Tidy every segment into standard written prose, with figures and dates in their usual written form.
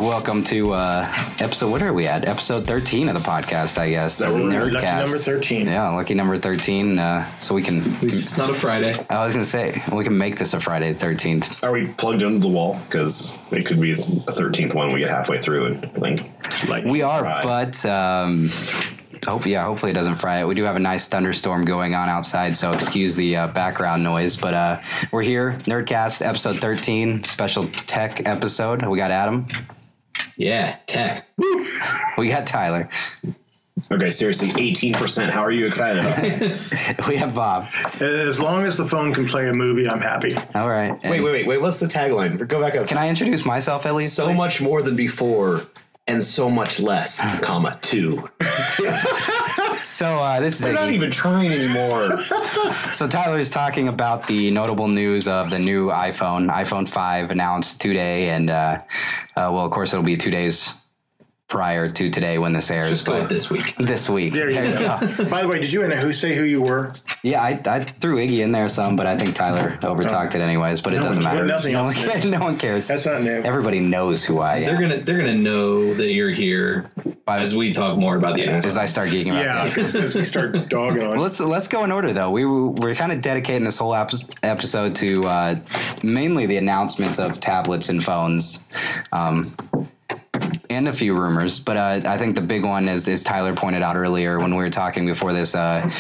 welcome to episode, what are we at? Episode 13 of the podcast, I guess. Nerdcast. Lucky number 13. Yeah, lucky number 13. So we can... It's not a Friday. I was going to say, we can make this a Friday the 13th. Are we plugged into the wall? Because it could be a 13th one we get halfway through and like we are, but... hopefully it doesn't fry it. We do have a nice thunderstorm going on outside, so excuse the background noise. But we're here, Nerdcast, episode 13, special tech episode. We got Adam. Yeah, tech. We got Tyler. Okay, seriously, 18%. How are you excited about it? We have Bob. As long as the phone can play a movie, I'm happy. All right. Wait. What's the tagline? Go back up. Can I introduce myself at least? So please? much more than before. And so much less, comma, 2. So this is They're not even trying anymore. So Tyler's talking about the notable news of the new iPhone 5 announced today, and well, of course, it'll be 2 days prior to today when this airs. Just go with this week. This week. There you go. By the way, did you say who you were? Yeah, I threw Iggy in there some, but I think Tyler overtalked it anyways. But it doesn't matter. No one cares. That's not new. Everybody knows who I am. They're gonna know that you're here as we talk more about the as I start geeking out. Yeah, as we start dogging on. Let's go in order though. We're kind of dedicating this whole episode to mainly the announcements of tablets and phones. And a few rumors, but I think the big one is, as Tyler pointed out earlier when we were talking before this,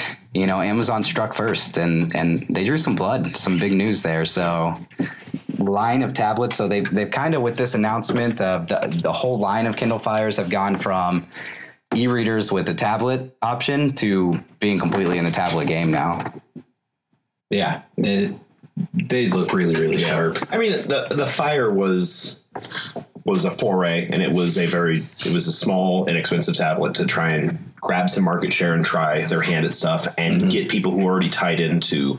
Amazon struck first and they drew some blood, some big news there. So line of tablets. So they've kind of, with this announcement of the whole line of Kindle Fires have gone from e-readers with the tablet option to being completely in the tablet game now. Yeah. They look really, really sharp. I mean, the Fire was a foray, and it was a small, inexpensive tablet to try and grab some market share and try their hand at stuff and get people who are already tied into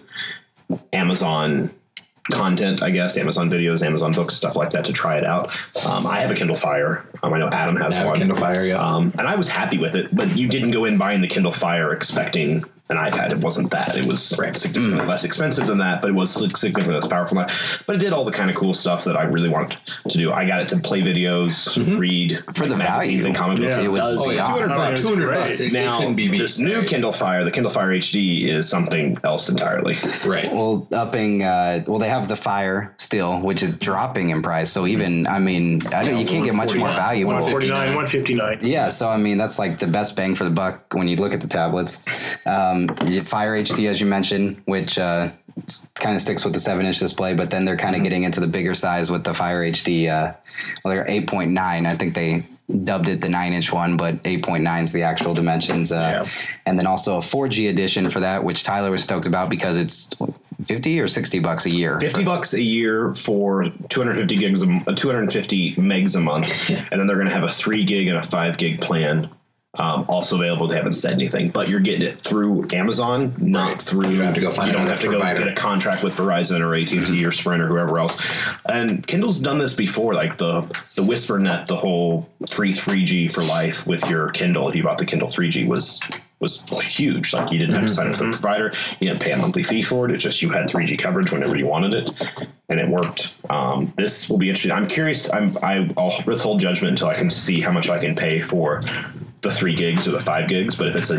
Amazon content, I guess, Amazon videos, Amazon books, stuff like that, to try it out. I have a Kindle Fire. I know Adam has one. Kindle Fire, yeah. And I was happy with it, but you didn't go in buying the Kindle Fire expecting an iPad. It wasn't that. It was significantly less expensive than that, but it was significantly less powerful than that. But it did all the kind of cool stuff that I really wanted to do. I got it to play videos, read for the magazines value and comic books. It was $200. $200. Now, this new Kindle Fire, the Kindle Fire HD, is something else entirely. Right. Well, they have the Fire still, which is dropping in price. So even, I mean, you can't get much more value. 149, 159. Yeah, so I mean, that's like the best bang for the buck when you look at the tablets. Fire HD, as you mentioned, which kind of sticks with the 7-inch display, but then they're kind of getting into the bigger size with the Fire HD. They're 8.9. I think they dubbed it the 9-inch one, but 8.9 is the actual dimensions. And then also a 4G edition for that, which Tyler was stoked about because it's $50 or $60 a year. $50 a year for 250 megs a month, and then they're going to have a 3 gig and a 5 gig plan. Also available. They haven't said anything, but you're getting it through Amazon, not through. You don't have to go find. You don't have to go get a contract with Verizon or AT&T or Sprint or whoever else. And Kindle's done this before, like the WhisperNet, the whole free 3G for life with your Kindle. If you bought the Kindle 3G, was huge. Like, you didn't have to sign up for the provider. You didn't pay a monthly fee for it. It's just you had 3G coverage whenever you wanted it, and it worked. This will be interesting. I'm curious. I'll withhold judgment until I can see how much I can pay for the 3 gigs or the 5 gigs. But if it's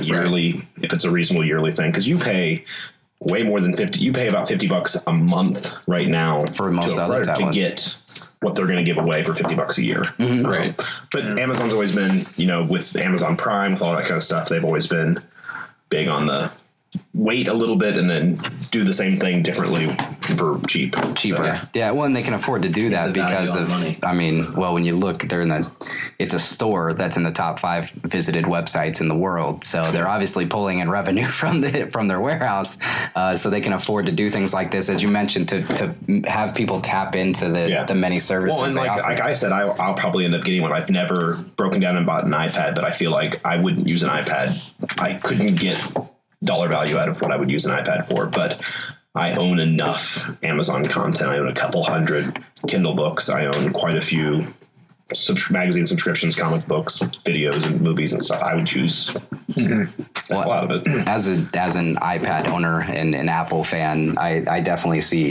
a reasonable yearly thing, because you pay way more than 50. You pay about $50 a month right now for most other to get what they're going to give away for $50 a year. Mm-hmm. Right. But Amazon's always been, with Amazon Prime, with all that kind of stuff, they've always been big on the wait a little bit and then do the same thing differently for cheaper. Yeah. Well, and they can afford to do that because of money. I mean, well, when you look, it's a store that's in the top 5 visited websites in the world. So they're obviously pulling in revenue from their warehouse. So they can afford to do things like this, as you mentioned, to have people tap into the many services. Well, and like I said, I'll probably end up getting one. I've never broken down and bought an iPad, but I feel like I wouldn't use an iPad. I couldn't get dollar value out of what I would use an iPad for, but I own enough Amazon content. I own a couple hundred Kindle books. I own quite a few magazine subscriptions, comic books, videos, and movies and stuff. I would use a lot of it. As an iPad owner and an Apple fan, I definitely see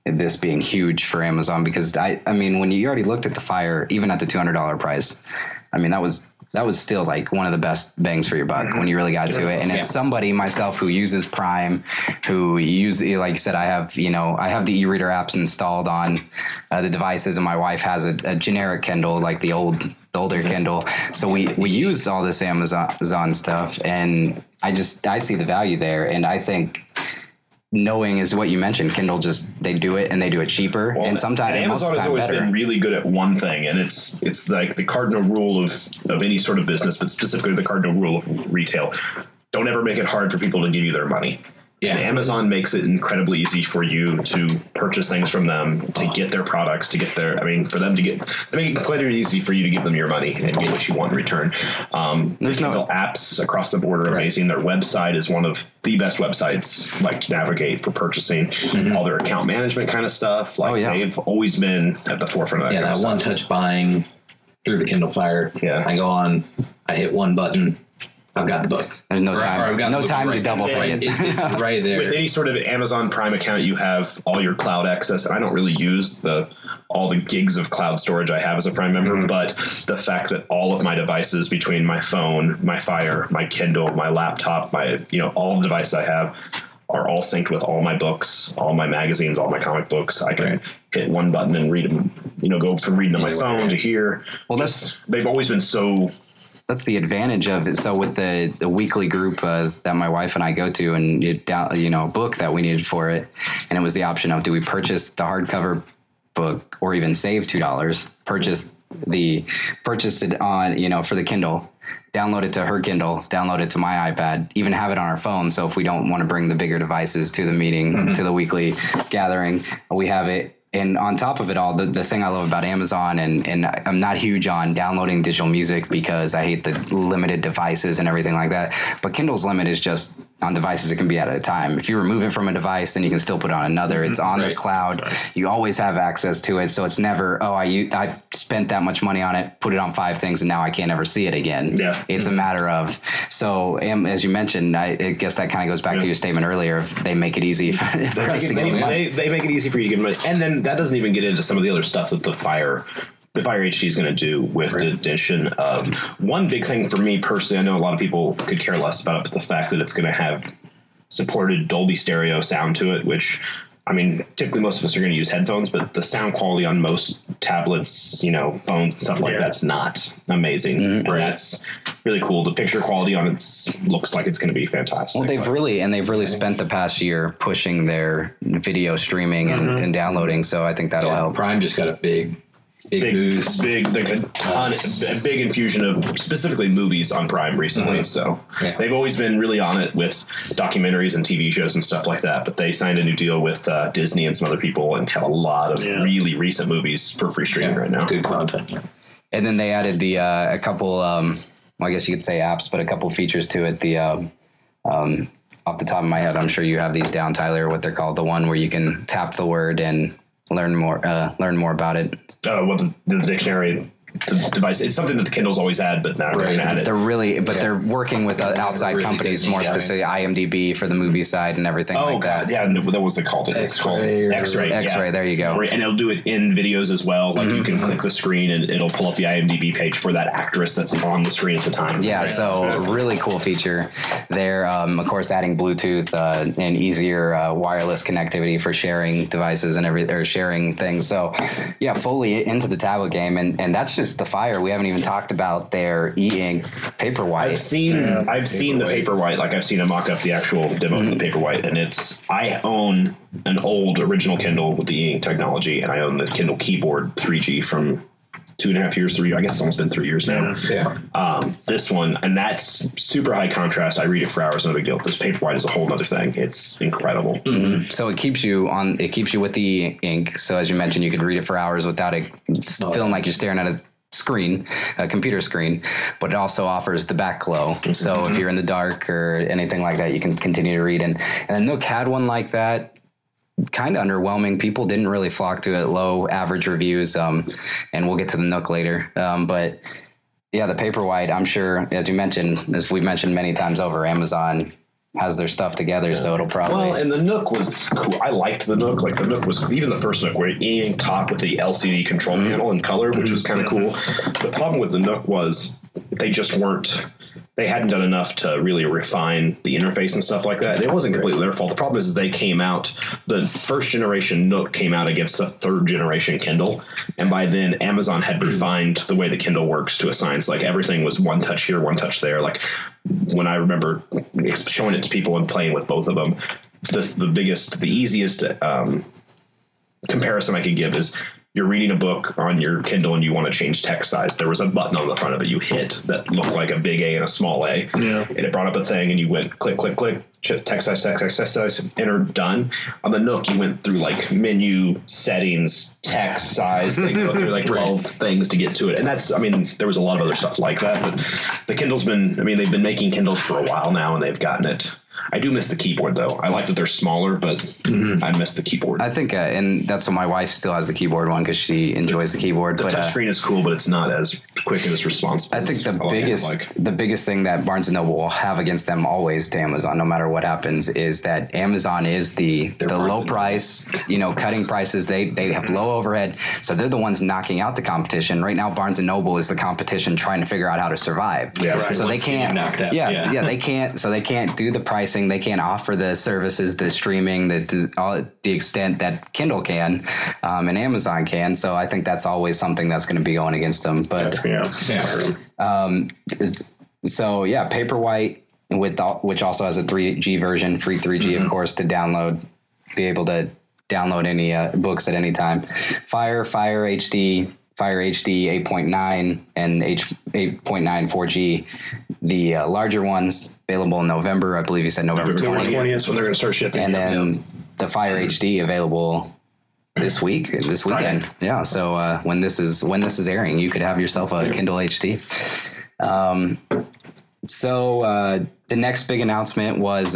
this being huge for Amazon, because I mean, when you already looked at the Fire, even at the $200 price, I mean, that was still like one of the best bangs for your buck when you really got to it. And as somebody myself who uses Prime, who use, like you said, I have the e-reader apps installed on the devices, and my wife has a generic Kindle, like the older Kindle. So we use all this Amazon stuff, and I see the value there. And I think, knowing is what you mentioned, Kindle they do it and they do it cheaper, and sometimes Amazon has always been really good at one thing, and it's like the cardinal rule of any sort of business, but specifically the cardinal rule of retail: don't ever make it hard for people to give you their money. Yeah. And Amazon makes it incredibly easy for you to purchase things from them, to get their products, to get they make it incredibly easy for you to give them your money and get what you want in return. There's no apps across the board are amazing. Their website is one of the best websites to navigate for purchasing all their account management kind of stuff. They've always been at the forefront of that. Yeah, that one-touch buying through the Kindle Fire. Yeah. I go on, I hit one button, I've got the book. There's no time to double think. It's right there. With any sort of Amazon Prime account, you have all your cloud access, and I don't really use all the gigs of cloud storage I have as a Prime member, but the fact that all of my devices, between my phone, my Fire, my Kindle, my laptop, all the devices I have, are all synced with all my books, all my magazines, all my comic books. I can hit one button and read them, go from reading on my phone to here. Well, they've always been so... That's the advantage of it. So with the weekly group that my wife and I go to, and a book that we needed for it, and it was the option of, do we purchase the hardcover book or even save $2, purchase it on, for the Kindle, download it to her Kindle, download it to my iPad, even have it on our phone. So if we don't want to bring the bigger devices to the meeting, to the weekly gathering, we have it. And on top of it all, the thing I love about Amazon, and I'm not huge on downloading digital music because I hate the limited devices and everything like that. But Kindle's limit is just on devices it can be at a time. If you remove it from a device, then you can still put it on another. It's on the cloud. Nice. You always have access to it. So it's never, I spent that much money on it, put it on 5 things, and now I can't ever see it again. Yeah. It's a matter of, so as you mentioned, I guess that kind of goes back to your statement earlier. They make it easy for us to get money. They make it easy for you to get money. And then that doesn't even get into some of the other stuff that the Fire HD is going to do with the addition of one big thing for me personally. I know a lot of people could care less about it, but the fact that it's going to have supported Dolby Stereo sound to it, which, I mean, typically most of us are going to use headphones, but the sound quality on most tablets, phones and stuff like that's not amazing. And that's really cool. The picture quality on it looks like it's going to be fantastic. Well, they've really spent the past year pushing their video streaming and downloading. So I think that'll help. Prime just got a big boost. Big infusion of specifically movies on Prime recently. So they've always been really on it with documentaries and TV shows and stuff like that. But they signed a new deal with Disney and some other people and have a lot of really recent movies for free streaming right now. Good content. And then they added a couple, I guess you could say apps, but a couple features to it. The off the top of my head, I'm sure you have these down, Tyler, what they're called. The one where you can tap the word and learn more about it. The dictionary device. It's something that the Kindle's always had, but now they're going to add it. They're working with outside companies, more specifically IMDb for the movie side and everything like that. Yeah, what was it called? It's called X-Ray. X-Ray, there you go. And it'll do it in videos as well. Like you can click the screen and it'll pull up the IMDb page for that actress that's on the screen at the time. Yeah, so really cool feature there. Of course, adding Bluetooth and easier wireless connectivity for sharing devices and or sharing things. So yeah, fully into the tablet game, and that's just the Fire. We haven't even talked about their e-ink Paperwhite. I've seen the Paperwhite. Like I've seen a mock-up, the actual demo of the Paperwhite, and I own an old original Kindle with the e-ink technology, and I own the Kindle Keyboard 3G from 2.5 years, 3. I guess it's almost been 3 years now. Yeah. This one, and that's super high contrast. I read it for hours, no big deal. This Paperwhite is a whole other thing. It's incredible. Mm-hmm. So it keeps you with the ink. So as you mentioned, you could read it for hours without it feeling like you're staring at a computer screen, but it also offers the back glow. So if you're in the dark or anything like that, you can continue to read. And the Nook had one like that. Kind of underwhelming. People didn't really flock to it. Low average reviews. And we'll get to the Nook later. But yeah, the Paperwhite, I'm sure, as we've mentioned many times over, Amazon has their stuff together, so it'll probably. Well, and the Nook was cool. I liked the Nook. Like the Nook was even the first Nook where it talked with the LCD control panel in color, which was kind of cool. The problem with the Nook was they just weren't. They hadn't done enough to really refine the interface and stuff like that. And it wasn't completely their fault. The problem is they came out. The first generation Nook came out against the third generation Kindle, and by then Amazon had refined the way the Kindle works to a science. Like everything was one touch here, one touch there. Like when I remember showing it to people and playing with both of them, the easiest comparison I could give is you're reading a book on your Kindle and you want to change text size. There was a button on the front of it you hit that looked like a big A and a small A. Yeah. And it brought up a thing and you went click, click, click, text size, enter, done. On the Nook, you went through like menu settings, text size. They go through like 12 things to get to it. And that's, I mean, there was a lot of other stuff like that. But the Kindle's been, I mean, they've been making Kindles for a while now and they've gotten it. I do miss the keyboard, though. I like that they're smaller, but I miss the keyboard. I think, and that's what my wife still has the keyboard one because she enjoys the keyboard. The touchscreen is cool, but it's not as quick and as responsive. I think the biggest thing that Barnes & Noble will have against them always to Amazon, no matter what happens, is that Amazon is the low price, cutting prices. They have low overhead, so they're the ones knocking out the competition. Right now, Barnes & Noble is the competition trying to figure out how to survive. Yeah, right. So they can't. Yeah, they can't. So they can't do the pricing. They can't offer the services, the streaming, the extent that Kindle can, and Amazon can. So I think that's always something that's going to be going against them. But so yeah, Paperwhite which also has a 3G version, free 3G of course to download, be able to download any books at any time. Fire HD 8.9 and 8.9 4G. The larger ones available in November. I believe you said November 20th. That's when they're going to start shipping. And then the Fire HD available this weekend. Friday. Yeah. So when this is airing, you could have yourself a Kindle HD. So the next big announcement was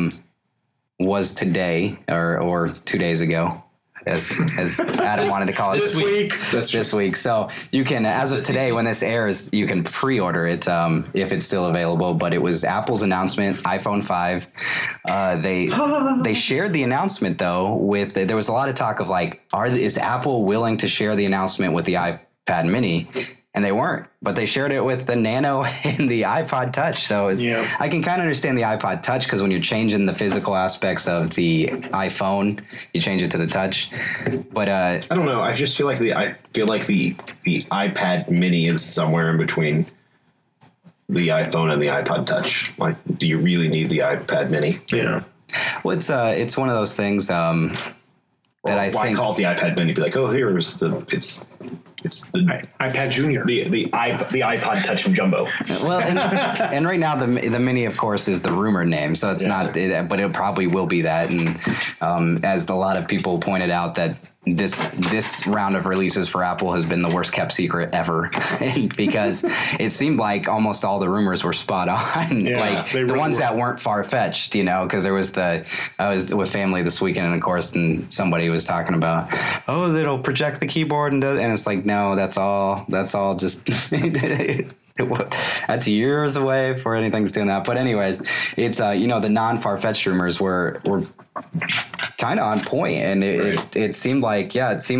today or 2 days ago. As Adam wanted to call it this week. So you can, as of today, when this airs, you can pre-order it if it's still available. But it was Apple's announcement, iPhone 5. They shared the announcement though with there was a lot of talk of like, is Apple willing to share the announcement with the iPad Mini? And they weren't, but they shared it with the Nano and the iPod Touch. So I can kind of understand the iPod Touch because when you're changing the physical aspects of the iPhone, you change it to the Touch. But I don't know. I just feel like the iPad Mini is somewhere in between the iPhone and the iPod Touch. Like, do you really need the iPad Mini? Yeah. Well, it's one of those things that I think. Why call it the iPad Mini? Be like, oh, here's it's the iPad Junior, the iPod Touch from Jumbo. Well, and right now the Mini, of course, is the rumored name, so it's not. But it probably will be that. And as a lot of people pointed out, that this round of releases for Apple has been the worst kept secret ever, because it seemed like almost all the rumors were spot on. Like the really ones that weren't far fetched, because there was I was with family this weekend, and of course, and somebody was talking about, oh, it'll project the keyboard, and it's like, no, that's all just. That's years away before anything's doing that. But anyways, it's the non-far-fetched rumors were kind of on point, and it seemed like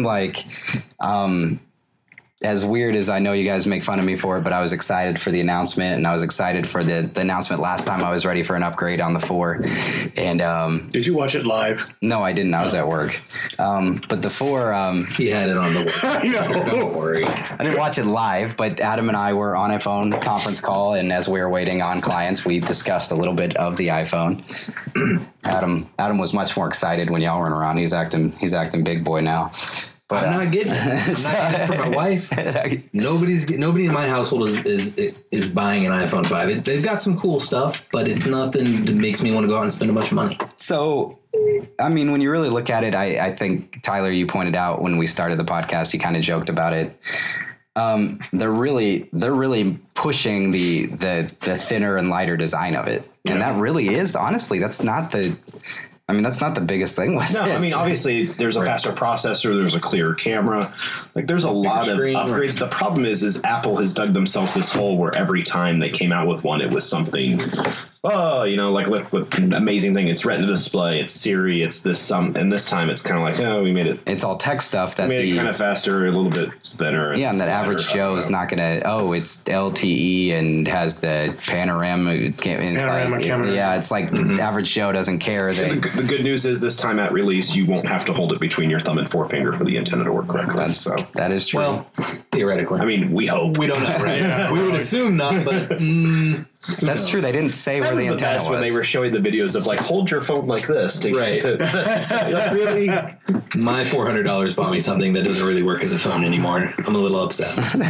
as weird as I know you guys make fun of me for it, but I was excited for the announcement, and I was excited for the announcement last time I was ready for an upgrade on the 4. And did you watch it live? No, I didn't. I was at work. But the 4, he had it on the work. I know. Don't worry. I didn't watch it live, but Adam and I were on a phone conference call, and as we were waiting on clients, we discussed a little bit of the iPhone. Adam was much more excited when y'all weren't around. He's acting big boy now. But, I'm not getting it. I'm not getting it for my wife. Nobody in my household is buying an iPhone 5. They've got some cool stuff, but it's nothing that makes me want to go out and spend a bunch of money. So, I mean, when you really look at it, I think, Tyler, you pointed out when we started the podcast, you kind of joked about it. They're really pushing the thinner and lighter design of it, and that really is, honestly, that's not the I mean, that's not the biggest thing with No, this. I mean, obviously, there's a faster processor, there's a clearer camera. Like, there's a lot of screen, upgrades. The problem is Apple has dug themselves this hole where every time they came out with one, it was something, like, look what an amazing thing. It's Retina display, it's Siri, it's this, and this time it's kind of like, we made it. It's all tech stuff that Made it kind of faster, a little bit thinner. and that average Joe is not going to, it's LTE and has the panorama Camera. Yeah, it's like the average Joe doesn't care. The good news is this time at release, you won't have to hold it between your thumb and forefinger for the antenna to work correctly. That is true. Well, theoretically. I mean, we hope. We don't know, right? We would assume not, but that's true. They didn't say That where was the the antenna best was. when they were showing the videos of like, hold your phone like this. Right. Like, really? my $400 bought me something that doesn't really work as a phone anymore. I'm a little upset.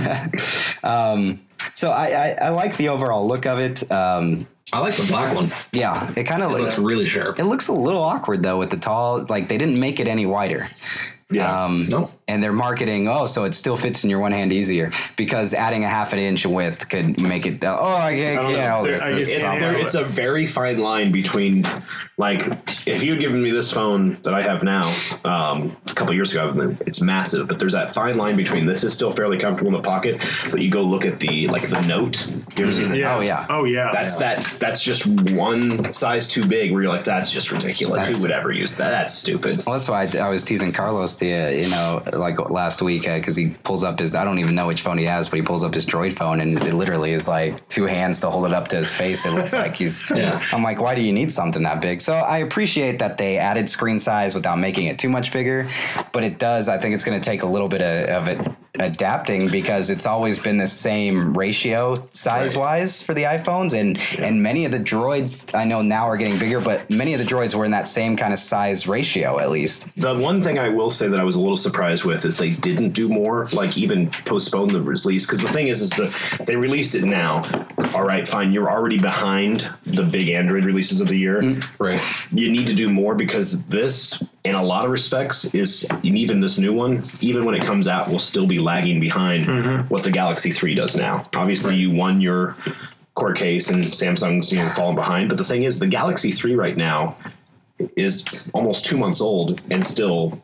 So I like the overall look of it. I like the black one. Yeah, it kind of It looks really sharp. It looks a little awkward though with the tall. Like they didn't make it any wider. Yeah. Nope. And they're marketing, so it still fits in your one hand easier because adding a half an inch in width could make it. I can't. It's a very fine line between, like, if you had given me this phone that I have now a couple years ago, it's massive, but there's that fine line between this is still fairly comfortable in the pocket, but you go look at the Note. You ever seen that? Yeah. Oh, yeah. Oh yeah. That's just one size too big where you're like, that's just ridiculous. Who would ever use that? That's stupid. Well, that's why I was teasing Carlos like last week because he pulls up his, I don't even know which phone he has, but he pulls up his Droid phone and it literally is like two hands to hold it up to his face. It looks like he's, I'm like, why do you need something that big? So I appreciate that they added screen size without making it too much bigger, but I think it's going to take a little bit of it adapting because it's always been the same ratio size wise for the iPhones and many of the Droids I know now are getting bigger, but many of the Droids were in that same kind of size ratio at least. The one thing I will say that I was a little surprised with is they didn't do more, like even postpone the release. Because the thing is they released it now. All right, fine. You're already behind the big Android releases of the year. Right. You need to do more because this, in a lot of respects, even this new one, even when it comes out, will still be lagging behind what the Galaxy 3 does now. Obviously, you won your court case and Samsung's falling behind. But the thing is, the Galaxy 3 right now is almost 2 months old and still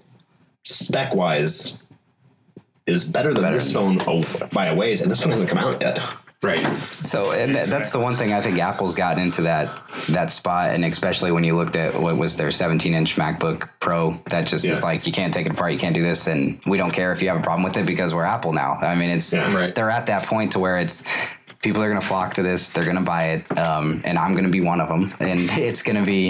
spec-wise is better than this phone by a ways, and this phone hasn't come out yet. Right. So, and that's the one thing I think Apple's gotten into that spot, and especially when you looked at what was their 17-inch MacBook Pro, that just is like, you can't take it apart, you can't do this, and we don't care if you have a problem with it because we're Apple now. I mean, they're at that point to where it's, people are going to flock to this, they're going to buy it, and I'm going to be one of them, and it's going to be,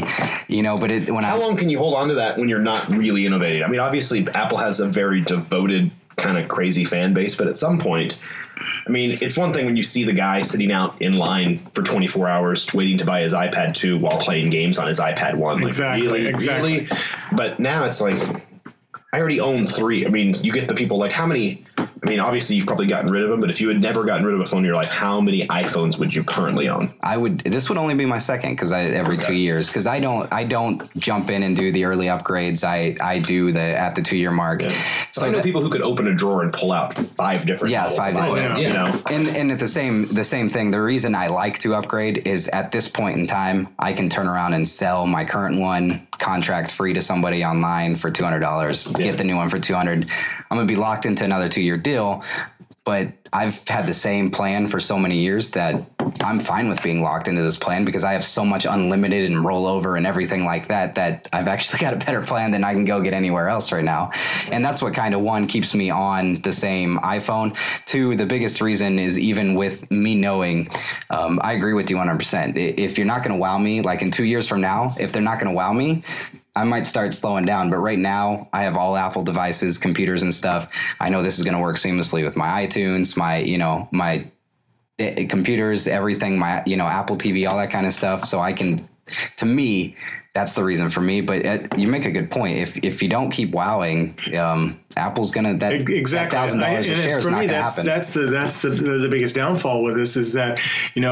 but How long can you hold on to that when you're not really innovating? I mean, obviously, Apple has a very devoted, kind of crazy fan base, but at some point, I mean, it's one thing when you see the guy sitting out in line for 24 hours waiting to buy his iPad 2 while playing games on his iPad 1. Like, exactly. Really? But now it's like, I already own 3. I mean, you get the people like, how many? I mean, obviously you've probably gotten rid of them, but if you had never gotten rid of a phone in your life, how many iPhones would you currently own? This would only be my second because every 2 years, because I don't jump in and do the early upgrades. I do at the 2 year mark. Yeah. So I know people who could open a drawer and pull out 5 different models. 5 different. And at the same thing, the reason I like to upgrade is at this point in time, I can turn around and sell my current one contract free to somebody online for $200. Get the new one for $200. I'm going to be locked into another 2 year deal, but I've had the same plan for so many years that I'm fine with being locked into this plan because I have so much unlimited and rollover and everything like that I've actually got a better plan than I can go get anywhere else right now. And that's what kind of, one, keeps me on the same iPhone. 2, the biggest reason is even with me knowing, I agree with you 100%. If you're not going to wow me, like in 2 years from now, if they're not going to wow me, I might start slowing down, but right now I have all Apple devices, computers and stuff. I know this is going to work seamlessly with my iTunes, my computers, everything, my, Apple TV, all that kind of stuff. So to me, that's the reason for me. But you make a good point. If you don't keep wowing, Apple's going to, exactly. $1,000 a share is not going to happen. That's the biggest downfall with this is that,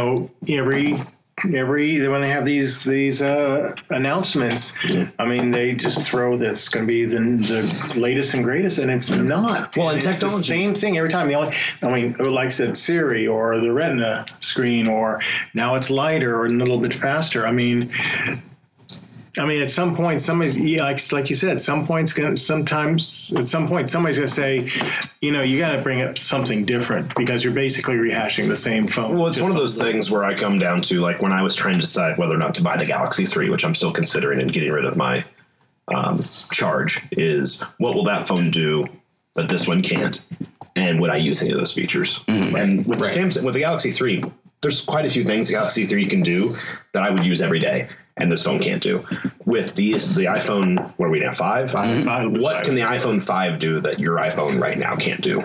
when they have these announcements, I mean, they just throw that's going to be the latest and greatest, and it's not. Well, in it's technology, the same thing every time. Like I said, Siri or the Retina screen, or now it's lighter or a little bit faster. I mean, I mean, at some point, somebody's like you said. At some point, somebody's going to say, you got to bring up something different because you're basically rehashing the same phone. Well, it's one of those things where I come down to like when I was trying to decide whether or not to buy the Galaxy 3, which I'm still considering and getting rid of my charge, is what will that phone do that this one can't, and would I use any of those features? Mm-hmm. And with the Samsung, with the Galaxy 3, there's quite a few things the Galaxy 3 can do that I would use every day, and this phone can't do. With the iPhone, what are we now, 5? What can the iPhone 5 do that your iPhone right now can't do?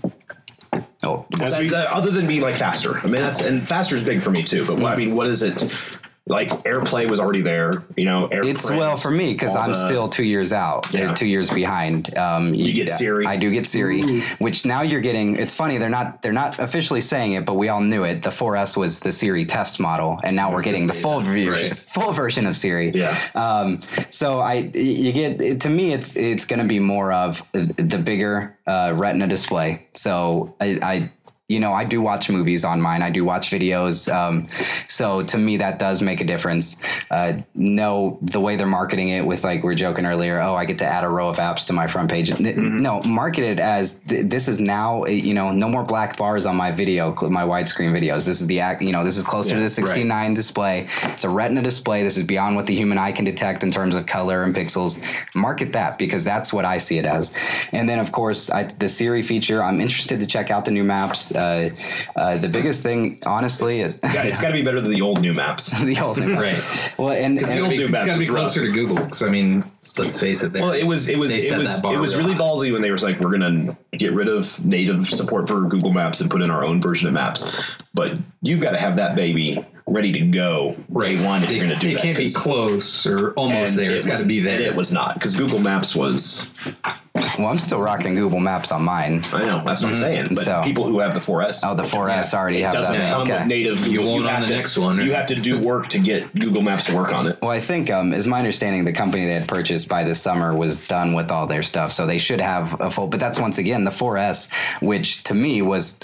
Oh, Other than be like faster. I mean, and faster is big for me too. But what is it? Like AirPlay was already there, It's for me because I'm still 2 years out. Yeah. 2 years behind. You get Siri. I do get Siri, which now you're getting. It's funny they're not officially saying it, but we all knew it. The 4S was the Siri test model, and now we're getting the full version of Siri. Yeah. So you get to me, it's going to be more of the bigger Retina display. So I do watch movies on mine. I do watch videos. So to me, that does make a difference. No, the way they're marketing it with like we were joking earlier, I get to add a row of apps to my front page. No, market it as this is now, no more black bars on my video, my widescreen videos. This is this is closer to the 16:9 display. It's a Retina display. This is beyond what the human eye can detect in terms of color and pixels. Market that because that's what I see it as. And then of course, the Siri feature, I'm interested to check out the new maps. The biggest thing, honestly, is it's got to be better than the old new maps. The old new, right? Well, and it's got to be closer to Google. So I mean, let's face it. Well, it was really ballsy when they were like, we're going to get rid of native support for Google Maps and put in our own version of Maps. But you've got to have that baby ready to go day one if you're going to do that. It can't be close or almost there. It's got to be there. And it was not because Google Maps was. Well, I'm still rocking Google Maps on mine. I know, that's what I'm saying. But people who have the 4S. Oh, the 4S already have that. It doesn't come with native Google. You won't on the next one. You have to do work to get Google Maps to work on it. Well, I think, is my understanding, the company they had purchased by this summer was done with all their stuff. So they should have a full, but that's once again, the 4S, which to me was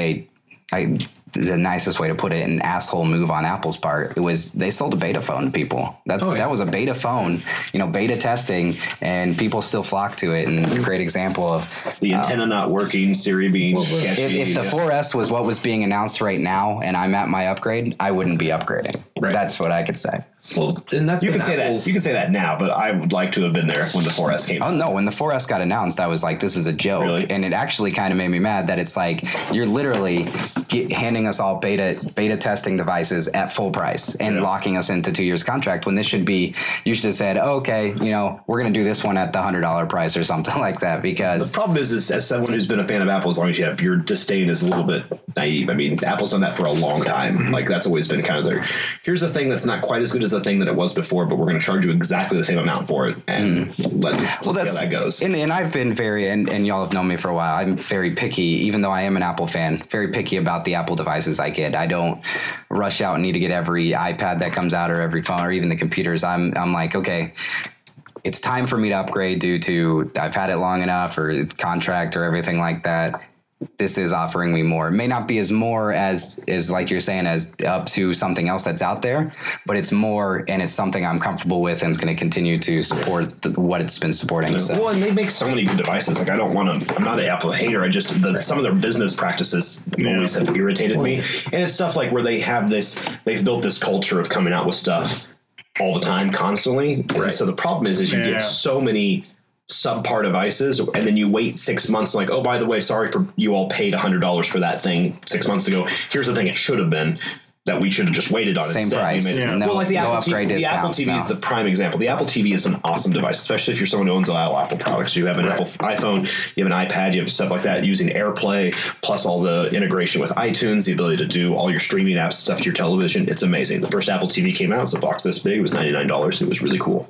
the nicest way to put it, an asshole move on Apple's part. It was they sold a beta phone to people. That was a beta phone, beta testing, and people still flock to it. And a great example of the antenna not working, Siri being sketchy. If the 4S was what was being announced right now, and I'm at my upgrade, I wouldn't be upgrading. Right. That's what I could say. Well, and that's you can say that. You can say that now, but I would like to have been there when the 4S came out. Oh no, when the 4S got announced, I was like, "This is a joke," and it actually kind of made me mad that it's like you're literally handing us all beta testing devices at full price and locking us into 2 years contract when this should be. You should have said, "Okay, we're going to do this one at the $100 price or something like that." Because the problem is as someone who's been a fan of Apple, as long as you have your disdain is a little bit naive. I mean, Apple's done that for a long time. Mm-hmm. Like that's always been kind of their. Here's a thing that's not quite as good as the thing that it was before, but we're going to charge you exactly the same amount for it, and let's see how that goes. And I've been very, and y'all have known me for a while. I'm very picky, even though I am an Apple fan. Very picky about the Apple devices I get. I don't rush out and need to get every iPad that comes out or every phone or even the computers. I'm like, okay, it's time for me to upgrade due to I've had it long enough or it's contract or everything like that. This is offering me more. It may not be as more as like you're saying as up to something else that's out there, but it's more and it's something I'm comfortable with and it's going to continue to support what it's been supporting. Yeah. So. Well, and they make so many good devices. Like I'm not an Apple hater. I just some of their business practices always have irritated me. And it's stuff like where they've built this culture of coming out with stuff all the time, constantly. And so the problem is you get so many subpar devices and then you wait 6 months like, oh, by the way, sorry for you all paid $100 for that thing 6 months ago. Here's the thing it should have been that we should have just waited on Same instead. price. Well, like the Apple TV is the prime example. The Apple TV is an awesome device, especially if you're someone who owns all Apple products. You have an Apple iPhone, you have an iPad, you have stuff like that using AirPlay, plus all the integration with iTunes, the ability to do all your streaming apps, stuff to your television. It's amazing. The first Apple TV came out, it's a box this big. It was $99. It was really cool.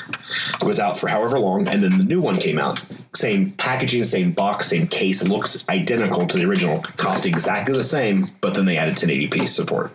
It was out for however long, and then the new one came out. Same packaging, same box, same case. It looks identical to the original. Cost exactly the same, but then they added 1080p support.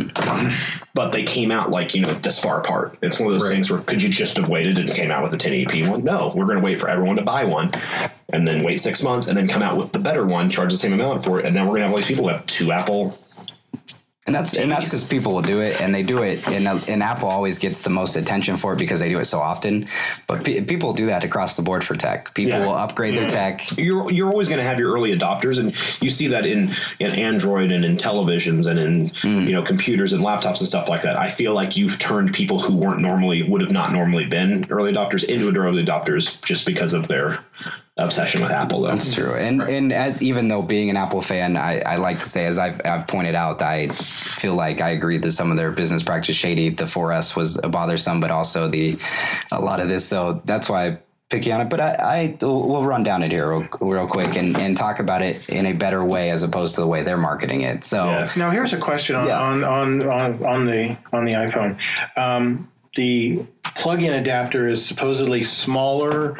But they came out like, this far apart. It's one of those things where could you just have waited and came out with a 1080p one? No, we're going to wait for everyone to buy one and then wait 6 months and then come out with the better one, charge the same amount for it. And now we're going to have all these people who have two Apple And that's because people will do it, and they do it, and Apple always gets the most attention for it because they do it so often. But people do that across the board for tech. People will upgrade their tech. You're always going to have your early adopters, and you see that in Android and in televisions and in computers and laptops and stuff like that. I feel like you've turned people who would have not normally been early adopters into early adopters just because of their obsession with Apple, though. That's true. And as even though being an Apple fan, I like to say, as I've pointed out, I feel like I agree that some of their business practice shady. The 4S was bothersome, but also a lot of this. So that's why I picky on it. But we'll run down it here real quick and talk about it in a better way as opposed to the way they're marketing it. So now here's a question on the iPhone. The plug-in adapter is supposedly smaller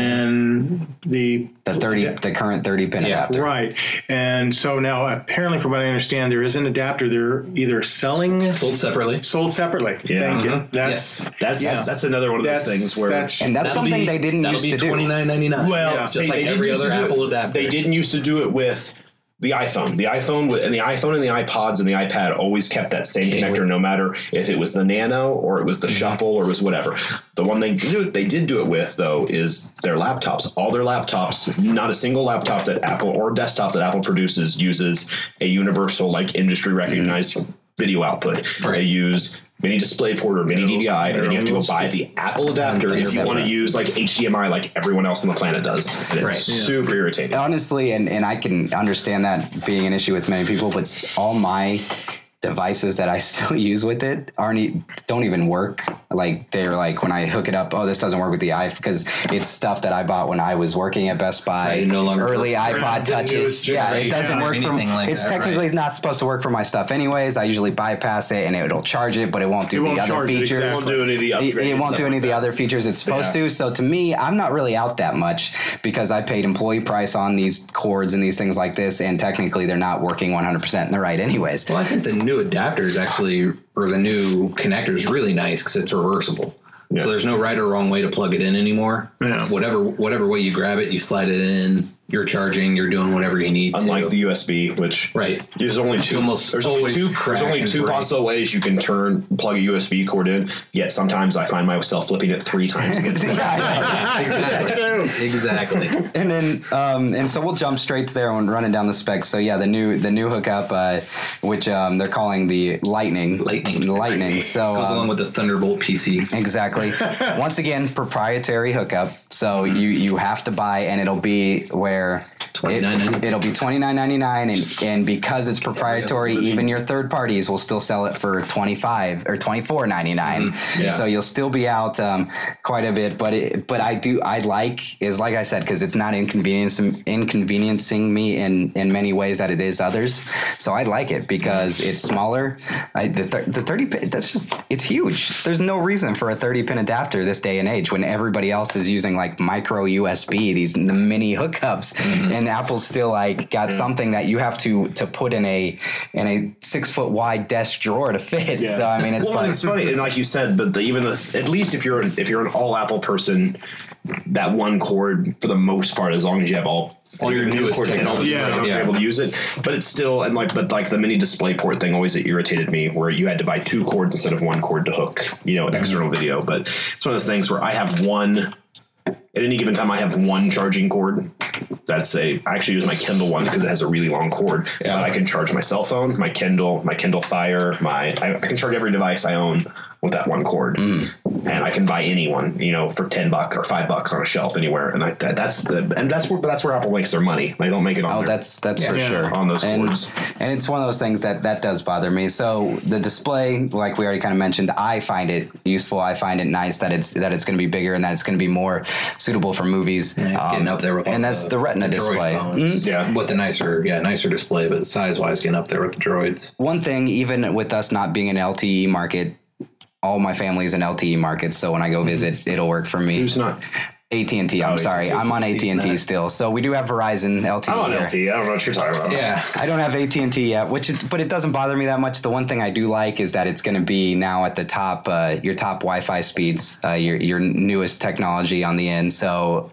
than the current 30-pin adapter. Right. And so now apparently from what I understand, there is an adapter they're either sold separately. Yeah. Thank you. That's another one of those things where that's something they didn't used to do. $29.99. Well, just like every other Apple adapter. They didn't used to do it with the iPhone. The iPhone and the iPods and the iPad always kept that same connector, no matter if it was the Nano or it was the Shuffle or it was whatever. The one they did do it with, though, is their laptops. All their laptops, not a single laptop that Apple or desktop that Apple produces uses a universal, like industry recognized video output. They use mini DisplayPort or mini DVI, and then you have to go buy the Apple adapter if you want to use like HDMI like everyone else on the planet does. And it's super irritating. Honestly, and I can understand that being an issue with many people, but all my devices that I still use with it don't even work. Like they're like when I hook it up, this doesn't work with the iPhone because it's stuff that I bought when I was working at Best Buy. No longer early iPod touches. It doesn't work for it's technically not supposed to work for my stuff anyways. I usually bypass it and it'll charge it, but it won't do the other features. It won't do any of the upgrades. It won't do any of the other features it's supposed to. So to me, I'm not really out that much because I paid employee price on these cords and these things like this, and technically they're not working 100% in the right anyways. Well, I think the new adapter is actually, or the new connector is really nice because it's reversible. Yeah. So there's no right or wrong way to plug it in anymore. Yeah. Whatever way you grab it, you slide it in. You're charging. You're doing whatever you need. Unlike the USB, which there's only two. There's only two possible ways you can plug a USB cord in. Yet sometimes I find myself flipping it 3 times. Exactly. And then and so we'll jump straight to there and running down the specs. So yeah, the new hookup, which they're calling the Lightning. So goes along with the Thunderbolt PC. Exactly. Once again, proprietary hookup. So you have to buy, and it'll be where it'll be $29.99, and because it's proprietary, even your third parties will still sell it for $25 or $24.99. So you'll still be out quite a bit. But I like I said, because it's not inconveniencing me in many ways that it is others. So I like it because it's smaller. The 30 pin, it's huge. There's no reason for a 30 pin adapter this day and age when everybody else is using like micro USB, the mini hookups. And Apple's still like got something that you have to put in a 6 foot wide desk drawer to fit. Yeah. So I mean, it's funny, and like you said, but at least if you're an all Apple person, that one cord for the most part, as long as you have all your newest technology, you're able to use it. But it's still the mini DisplayPort thing always irritated me, where you had to buy 2 cords instead of 1 cord to hook external video. But it's one of those things where I have one. At any given time, I have 1 charging cord. I actually use my Kindle one because it has a really long cord. Yeah. But I can charge my cell phone, my Kindle Fire, I can charge every device I own with that 1 cord. And I can buy any one, for $10 or $5 on a shelf anywhere. And that's where Apple makes their money. They don't make it on. That's for sure on those cords. And it's one of those things that does bother me. So the display, like we already kind of mentioned, I find it useful. I find it nice that it's going to be bigger and that it's going to be more suitable for movies. Yeah, it's getting up there with, and that's the Retina display. With the nicer display, but size wise, getting up there with the Droids. One thing, even with us not being an LTE market, all my family's in LTE markets, so when I go visit, it'll work for me. Who's not? AT&T. I'm sorry. I'm on AT&T still. So we do have Verizon LTE. I'm on LTE. I don't know what you're talking about. Yeah. I don't have AT&T yet, but it doesn't bother me that much. The one thing I do like is that it's going to be now at the top, your top Wi-Fi speeds, your newest technology on the end. So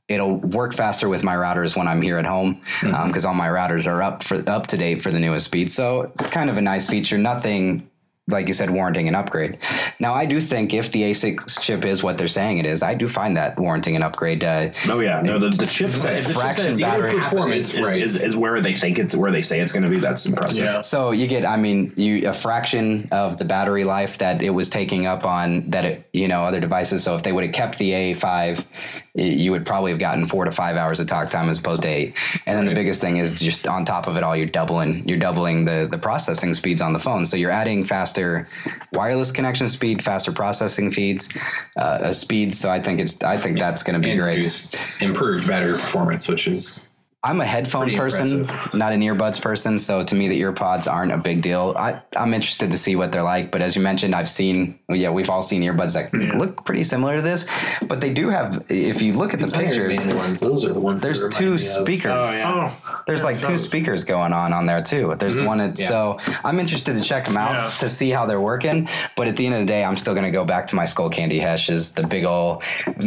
it'll work faster with my routers when I'm here at home because all my routers are up to date for the newest speed. So kind of a nice feature. Nothing, like you said, warranting an upgrade. Now, I do think if the A6 chip is what they're saying it is, I do find that warranting an upgrade. The chip says battery performance is where they think it's where they say it's going to be. That's impressive. Yeah. So you get, a fraction of the battery life that it was taking up on other devices. So if they would have kept the A5, you would probably have gotten 4 to 5 hours of talk time as opposed to 8. And then the biggest thing is just on top of it all, you're doubling the processing speeds on the phone. So you're adding faster wireless connection speed, faster processing speeds. So I think that's going to be great. Improved battery performance, which is. I'm a headphone person, not an earbuds person. So to me, the earpods aren't a big deal. I'm interested to see what they're like. But as you mentioned, we've all seen earbuds that look pretty similar to this. But they do have, if you look at the pictures, those are the ones. There's 2 speakers. There's like 2 speakers going on there too. There's one. So I'm interested to check them out to see how they're working. But at the end of the day, I'm still going to go back to my Skull Candy Heshes, the big old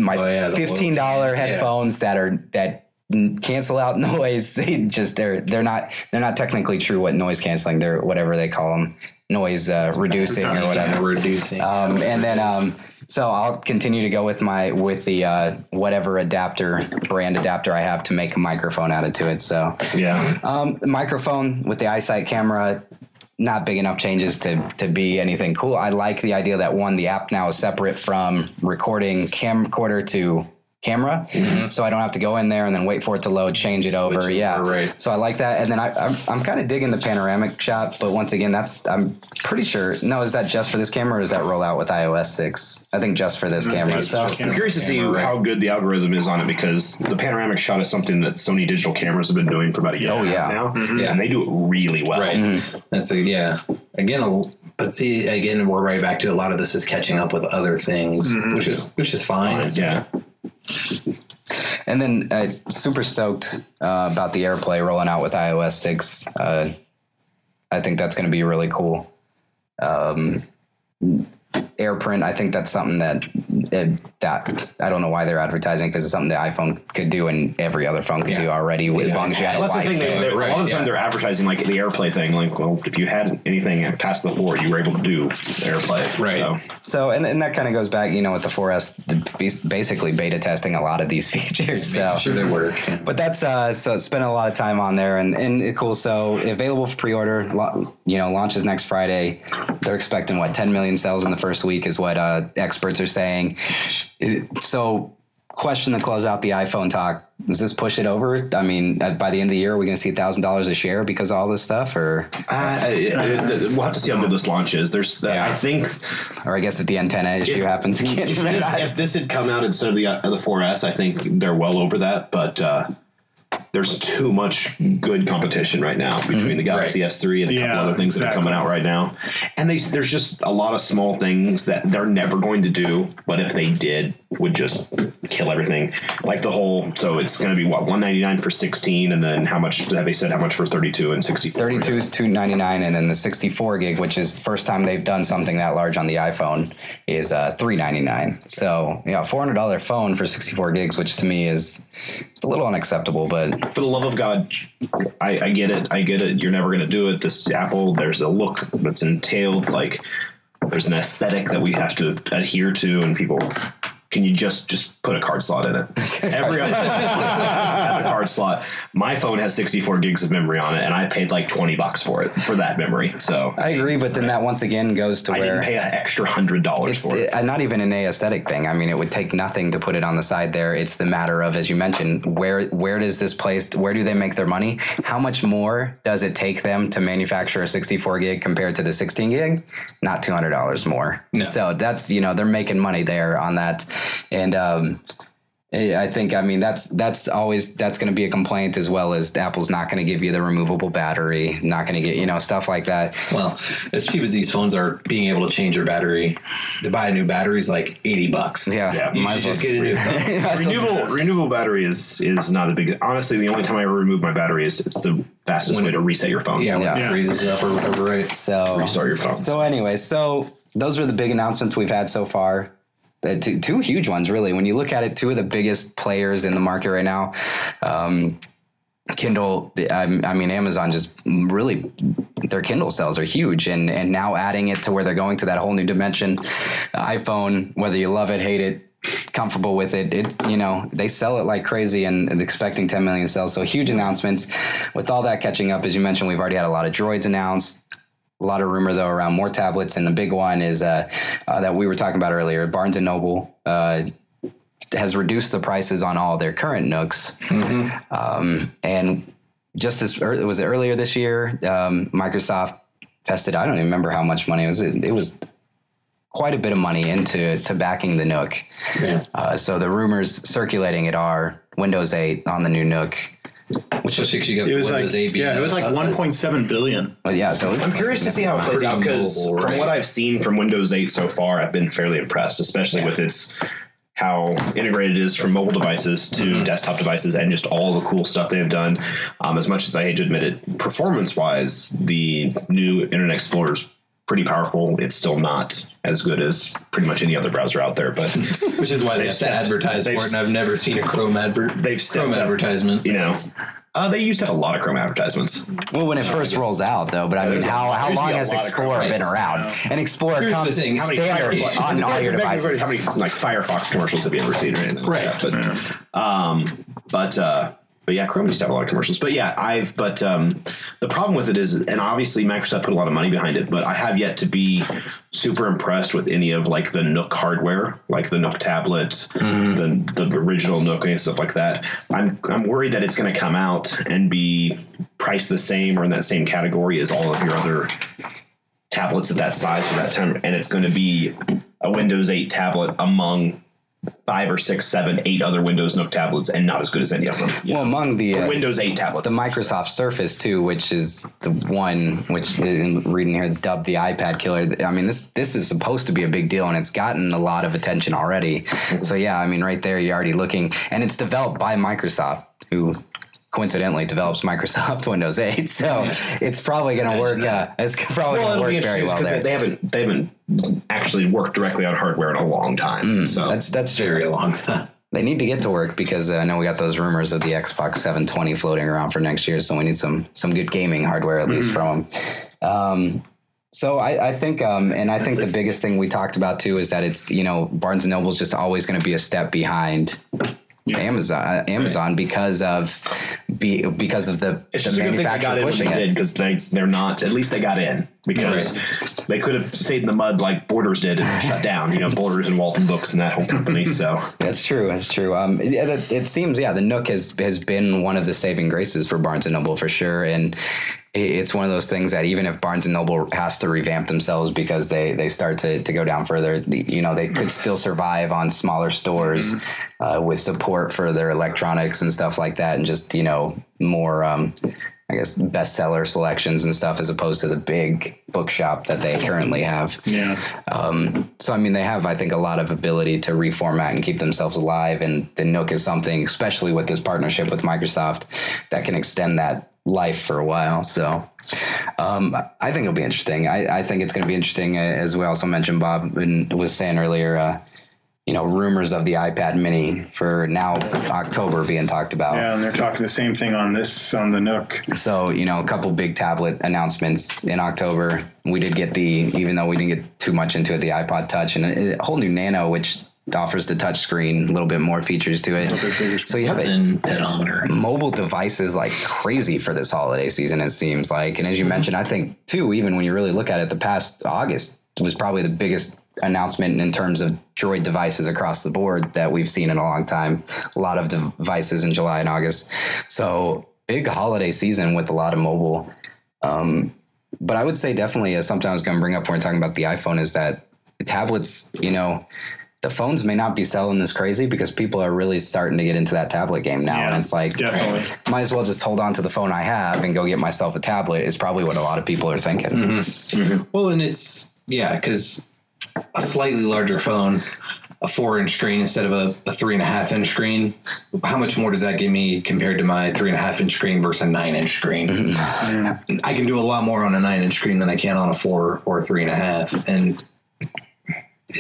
$15 headphones that cancel out noise. They're not technically true what noise canceling. They're whatever they call them, noise reducing or whatever. And then so I'll continue to go with the whatever brand adapter I have to make a microphone added to it. So microphone with the iSight camera. Not big enough changes to be anything cool. I like the idea that the app now is separate from recording camcorder to camera, so I don't have to go in there and then wait for it to load, change it over. Right. So I like that, and then I'm kind of digging the panoramic shot, but once again, I'm pretty sure. No, is that just for this camera, or does that roll out with iOS 6? I think just for this camera. I'm curious to see how good the algorithm is on it, because the panoramic shot is something that Sony digital cameras have been doing for about a year and a half now, and they do it really well. Right. That's But see, again, we're right back to a lot of this is catching up with other things, which is fine. Yeah. And then super stoked about the AirPlay rolling out with iOS 6. I think that's going to be really cool. AirPrint, I think that's something that I don't know why they're advertising, because it's something the iPhone could do and every other phone could do already, as long as you had a Wi-Fi. A lot of the time they're advertising like the AirPlay thing, like, well, if you had anything past the 4, you were able to do AirPlay. Right. So and that kind of goes back, with the 4S basically beta testing a lot of these features. So sure they work. But that's so spending a lot of time on there and cool. So available for pre-order, launches next Friday. They're expecting 10 million sales in the first week is what experts are saying. So question to close out the iPhone talk. Does this push it over? I mean, by the end of the year, are we going to see $1,000 a share because of all this stuff, or? We'll have to see how good this launch is. I think, or I guess if the antenna issue happens again. If this had come out instead of the 4S, I think they're well over that. But there's too much good competition right now between the Galaxy S3 and a couple other things that are coming out right now. And there's just a lot of small things that they're never going to do, but if they did, would just kill everything. Like so it's going to be $199 for 16, and then how much have they said? How much for 32 and 64? 32 is $299, and then the 64 gig, which is the first time they've done something that large on the iPhone, is $399. So $400 phone for 64 gigs, which to me is a little unacceptable. But for the love of God, I get it. You're never going to do it. This Apple, there's a look that's entailed. Like, there's an aesthetic that we have to adhere to, and people. Can you just put a card slot in it? Every other phone has a card slot. My phone has 64 gigs of memory on it, and I paid like $20 for that memory. So I agree, but then that once again goes to I didn't pay an extra $100 for it. Not even an aesthetic thing. I mean, it would take nothing to put it on the side there. It's the matter of, as you mentioned, where does this place? Where do they make their money? How much more does it take them to manufacture a 64 gig compared to the 16 gig? Not $200 more. No. So that's they're making money there on that. And I think, that's going to be a complaint, as well as Apple's not going to give you the removable battery, not going to get, stuff like that. Well, as cheap as these phones are, being able to change your battery, to buy a new battery is like $80. Yeah. You should just get a new phone. Renewable battery is not a big, honestly, the only time I ever remove my battery it's the fastest way to reset your phone. When it freezes up or whatever, right? So restart your phone. So anyway, those are the big announcements we've had so far. Two huge ones, really. When you look at it, two of the biggest players in the market right now, Kindle, I mean, Amazon just really, their Kindle sales are huge. And now adding it to where they're going to that whole new dimension, iPhone, whether you love it, hate it, comfortable with it, they sell it like crazy and expecting 10 million sales. So huge announcements. With all that catching up, as you mentioned, we've already had a lot of Droids announced. A lot of rumor, though, around more tablets. And the big one is that we were talking about earlier. Barnes & Noble has reduced the prices on all their current Nooks. And just as it was earlier this year, Microsoft invested, I don't even remember how much money it was. It was quite a bit of money into backing the Nook. Yeah. So the rumors circulating it are Windows 8 on the new Nook. Especially because you got the Windows 8. Yeah, it was like 1.7 billion. Well, yeah, so I'm curious to see how it plays out because from what I've seen from Windows 8 so far, I've been fairly impressed, especially with its how integrated it is from mobile devices to desktop devices and just all the cool stuff they've done. As much as I hate to admit it, performance-wise, the new Internet Explorer is pretty powerful. It's still not as good as pretty much any other browser out there, but which is why they have to advertise for it. And I've never seen a Chrome advertisement. They used to have a lot of Chrome advertisements. Well, when it first rolls out, though, but I mean, how long has Explorer been around? And Explorer comes standard on all your devices. How many like Firefox commercials have you ever seen or anything? Right. Like that? But yeah, Chrome used to have a lot of commercials. But yeah, the problem with it is, and obviously Microsoft put a lot of money behind it, but I have yet to be super impressed with any of like the Nook hardware, like the Nook tablet, the original Nook and stuff like that. I'm worried that it's going to come out and be priced the same or in that same category as all of your other tablets at that size for that time, and it's going to be a Windows 8 tablet among 5 or 6, 7, 8 other Windows Nook tablets and not as good as any of them. Well, among the Windows 8 tablets, the Microsoft Surface 2, which is the one which in reading here dubbed the iPad killer. I mean, this is supposed to be a big deal, and it's gotten a lot of attention already. So yeah, I mean, right there, you're already looking, and it's developed by Microsoft, who coincidentally develops Microsoft Windows 8. So it's probably going to work. It's probably going to work very well there. They haven't actually worked directly on hardware in a long time. So that's very long time. They need to get to work because I know we got those rumors of the Xbox 720 floating around for next year. So we need some good gaming hardware at least from them. So I think, and I think the biggest thing we talked about too is that it's, Barnes & Noble's just always going to be a step behind Amazon because of the it's just manufacturer pushing it because they're not, at least they got in because they could have stayed in the mud like Borders did and shut down, Borders and Walton Books and that whole company. So that's true. It seems, the Nook has been one of the saving graces for Barnes & Noble for sure. And it's one of those things that even if Barnes & Noble has to revamp themselves because they start to go down further, they could still survive on smaller stores with support for their electronics and stuff like that, and just, more, I guess, bestseller selections and stuff as opposed to the big bookshop that they currently have. Yeah. So, I mean, they have, I think, a lot of ability to reformat and keep themselves alive. And the Nook is something, especially with this partnership with Microsoft, that can extend that life for a while. So I think it'll be interesting. I think it's going to be interesting, as we also mentioned, Bob was saying earlier, rumors of the iPad mini for now October being talked about. Yeah, and they're talking the same thing on the Nook. So, a couple big tablet announcements in October. We did get even though we didn't get too much into it, the iPod Touch and a whole new Nano, which offers the touch screen, a little bit more features to it. So you have mobile devices like crazy for this holiday season, it seems like. And as you mentioned, I think too, even when you really look at it, the past August was probably the biggest announcement in terms of Droid devices across the board that we've seen in a long time. A lot of devices in July and August. So big holiday season with a lot of mobile. But I would say definitely, as sometimes going to bring up when we're talking about the iPhone, is that the tablets, the phones may not be selling this crazy because people are really starting to get into that tablet game now. And it's like, definitely, might as well just hold on to the phone I have and go get myself a tablet is probably what a lot of people are thinking. Well, and it's, because a slightly larger phone, a 4-inch screen instead of a 3.5-inch screen, how much more does that give me compared to my 3.5-inch screen versus a 9-inch screen? I can do a lot more on a 9-inch screen than I can on a 4 or 3.5. And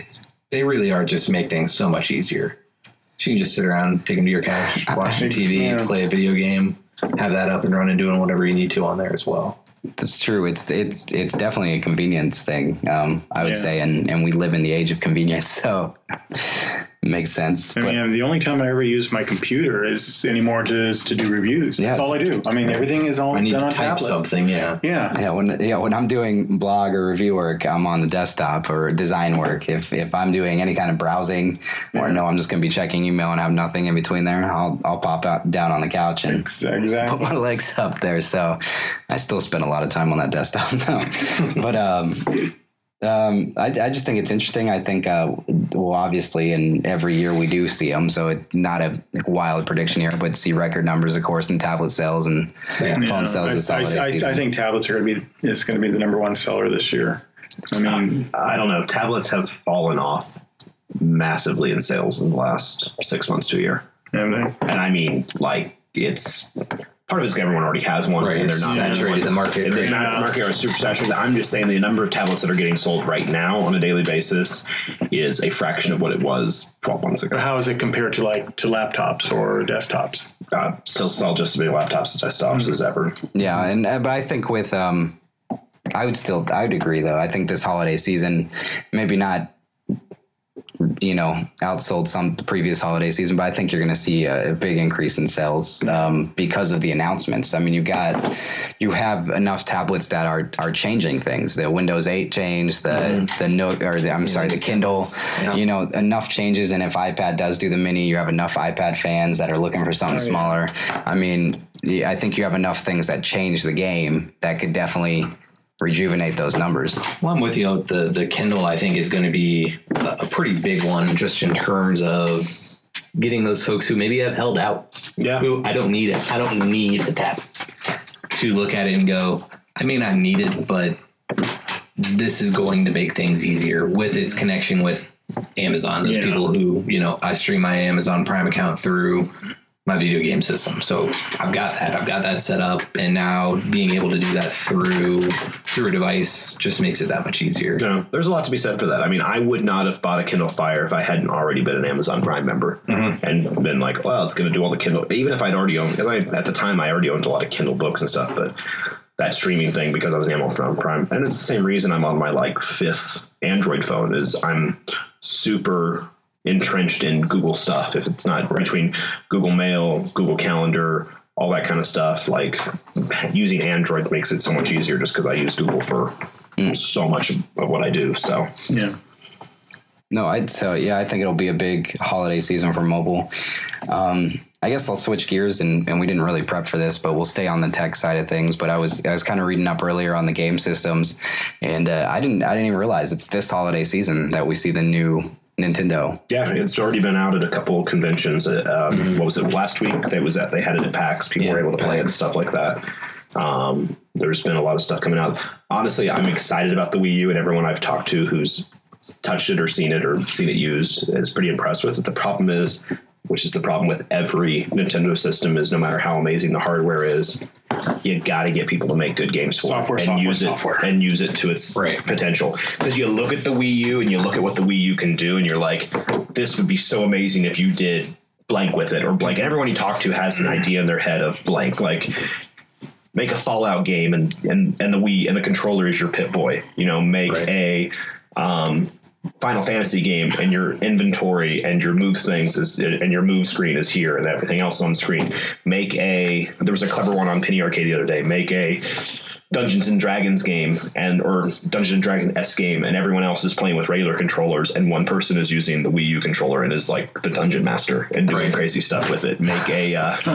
They really are just make things so much easier. So you can just sit around, take them to your couch, watch some TV, play a video game, have that up and running, doing whatever you need to on there as well. That's true. It's definitely a convenience thing, I would say, and we live in the age of convenience, so it makes sense. I mean, the only time I ever use my computer is anymore to do reviews. That's all I do. I mean, everything is all done on tablet. Something, When I'm doing blog or review work, I'm on the desktop, or design work. If I'm doing any kind of browsing, or I'm just going to be checking email and have nothing in between there, I'll pop down on the couch and put my legs up there. So I still spend a lot of time on that desktop now. But I just think it's interesting. I think, obviously, and every year we do see them, so it's not a wild prediction here, but see record numbers, of course, in tablet sales and phone sales this holiday season. I think tablets are going to be the number one seller this year. I mean, I don't know. Tablets have fallen off massively in sales in the last 6 months to a year. And I mean, like, it's part of it is everyone already has one, right, and they're not saturated the market. They're not the market are super saturated. I'm just saying the number of tablets that are getting sold right now on a daily basis is a fraction of what it was 12 months ago. How is it compared to laptops or desktops? Still sell just as many laptops and desktops as ever. Yeah, and but I think with I would agree though. I think this holiday season, maybe not, outsold some previous holiday season, but I think you're going to see a big increase in sales because of the announcements. I mean, you have enough tablets that are changing things. The Windows 8 change, the Note, or the Kindle. Yeah. Enough changes, and if iPad does do the mini, you have enough iPad fans that are looking for something smaller. I mean, I think you have enough things that change the game that could definitely rejuvenate those numbers. Well, I'm with you. The Kindle, I think, is going to be a pretty big one, just in terms of getting those folks who maybe have held out. Yeah. Who I don't need a tablet to look at it and go, I may not need it, but this is going to make things easier with its connection with Amazon. Those people who, I stream my Amazon Prime account through my video game system. So I've got that set up, and now being able to do that through a device just makes it that much easier. No, there's a lot to be said for that. I mean, I would not have bought a Kindle Fire if I hadn't already been an Amazon Prime member and been like, well, it's going to do all the Kindle. Even if I'd already owned, at the time I already owned a lot of Kindle books and stuff, but that streaming thing, because I was Amazon Prime, and it's the same reason I'm on my fifth Android phone, is I'm super entrenched in Google stuff. If it's not between Google Mail, Google Calendar, all that kind of stuff, using Android makes it so much easier just because I use Google for so much of what I do. So, yeah. No, I think it'll be a big holiday season for mobile. I guess I'll switch gears, and we didn't really prep for this, but we'll stay on the tech side of things. But I was kind of reading up earlier on the game systems, and I didn't even realize it's this holiday season that we see the new Nintendo. Yeah, it's already been out at a couple conventions. What was it, last week? They had it at PAX. People were able to play it and stuff like that. There's been a lot of stuff coming out. Honestly, I'm excited about the Wii U, and everyone I've talked to who's touched it or seen it used is pretty impressed with it. The problem is, which is the problem with every Nintendo system, is no matter how amazing the hardware is, you got to get people to make good games for it and use it to its potential. Because you look at the Wii U and you look at what the Wii U can do, and you're like, this would be so amazing if you did blank with it, or blank. And everyone you talk to has an idea in their head of blank, make a Fallout game and the Wii and the controller is your Pip-Boy. Make a Final Fantasy game, and your inventory and your move things and your move screen is here, and everything else on screen. There was a clever one on Penny Arcade the other day. Make a Dungeons and Dragons game or Dungeons and Dragons S game, and everyone else is playing with regular controllers, and one person is using the Wii U controller and is like the dungeon master and doing crazy stuff with it. Make a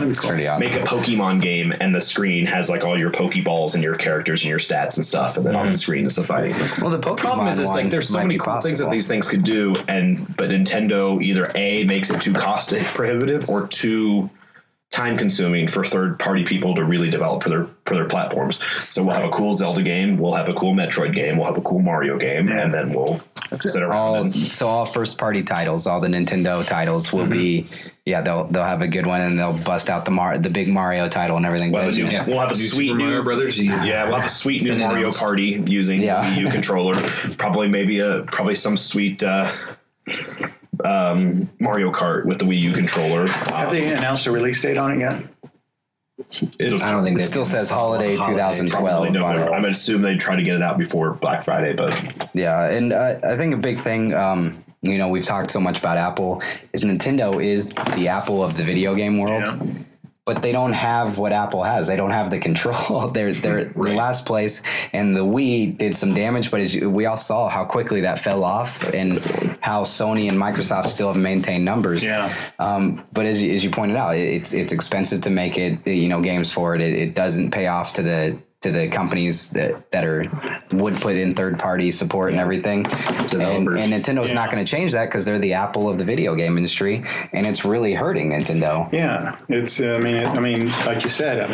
Pokemon game, and the screen has all your Pokeballs and your characters and your stats and stuff, and then on the screen is the fighting. Well, the problem is there's so many cool things that these things could do, but Nintendo either A, makes it too cost prohibitive, or too time consuming for third party people to really develop for their platforms. So we'll have a cool Zelda game, we'll have a cool Metroid game, we'll have a cool Mario game, and then we'll sit around. All first party titles, all the Nintendo titles will be, they'll have a good one, and they'll bust out the big Mario title and everything. We'll have a sweet new Mario Brothers. We'll have a sweet new Mario Party using the Wii U controller. Probably some sweet Mario Kart with the Wii U controller. Have they announced a release date on it yet? I don't think it still says holiday 2012. I'm going to assume they try to get it out before Black Friday, but yeah, and I think a big thing, we've talked so much about Apple, is Nintendo is the Apple of the video game world. Yeah. But they don't have what Apple has. They don't have the control. They're right. In last place, and the Wii did some damage. But we all saw how quickly that fell off, and how Sony and Microsoft still have maintained numbers. Yeah. But as you pointed out, it's expensive to make it. Games for it. It doesn't pay off to the companies that would put in third-party support and everything. And Nintendo's not going to change that because they're the Apple of the video game industry, and it's really hurting Nintendo. Yeah, it's. I mean, like you said,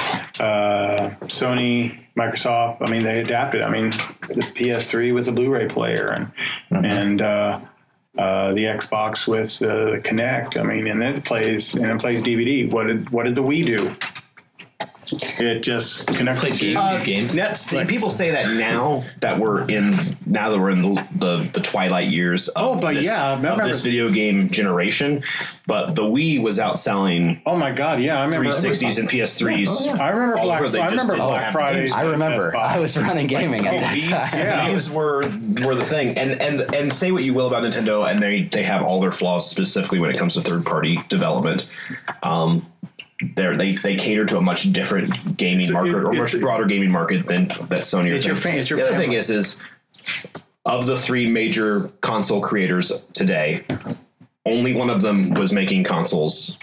Sony, Microsoft. They adapted. The PS3 with the Blu-ray player, and the Xbox with the Kinect. And it plays DVD. What did the Wii do? It just connects games. People say that now that we're in the twilight years of this video game generation, but the Wii was outselling. Oh my God! Yeah, I remember 360s and PS3s. I remember Black Friday. I remember. I was running gaming at that time. These were the thing, and say what you will about Nintendo, and they have all their flaws specifically when it comes to third party development. They cater to a much different gaming market, or much broader gaming market than that Sony. The other thing is of the three major console creators today, only one of them was making consoles,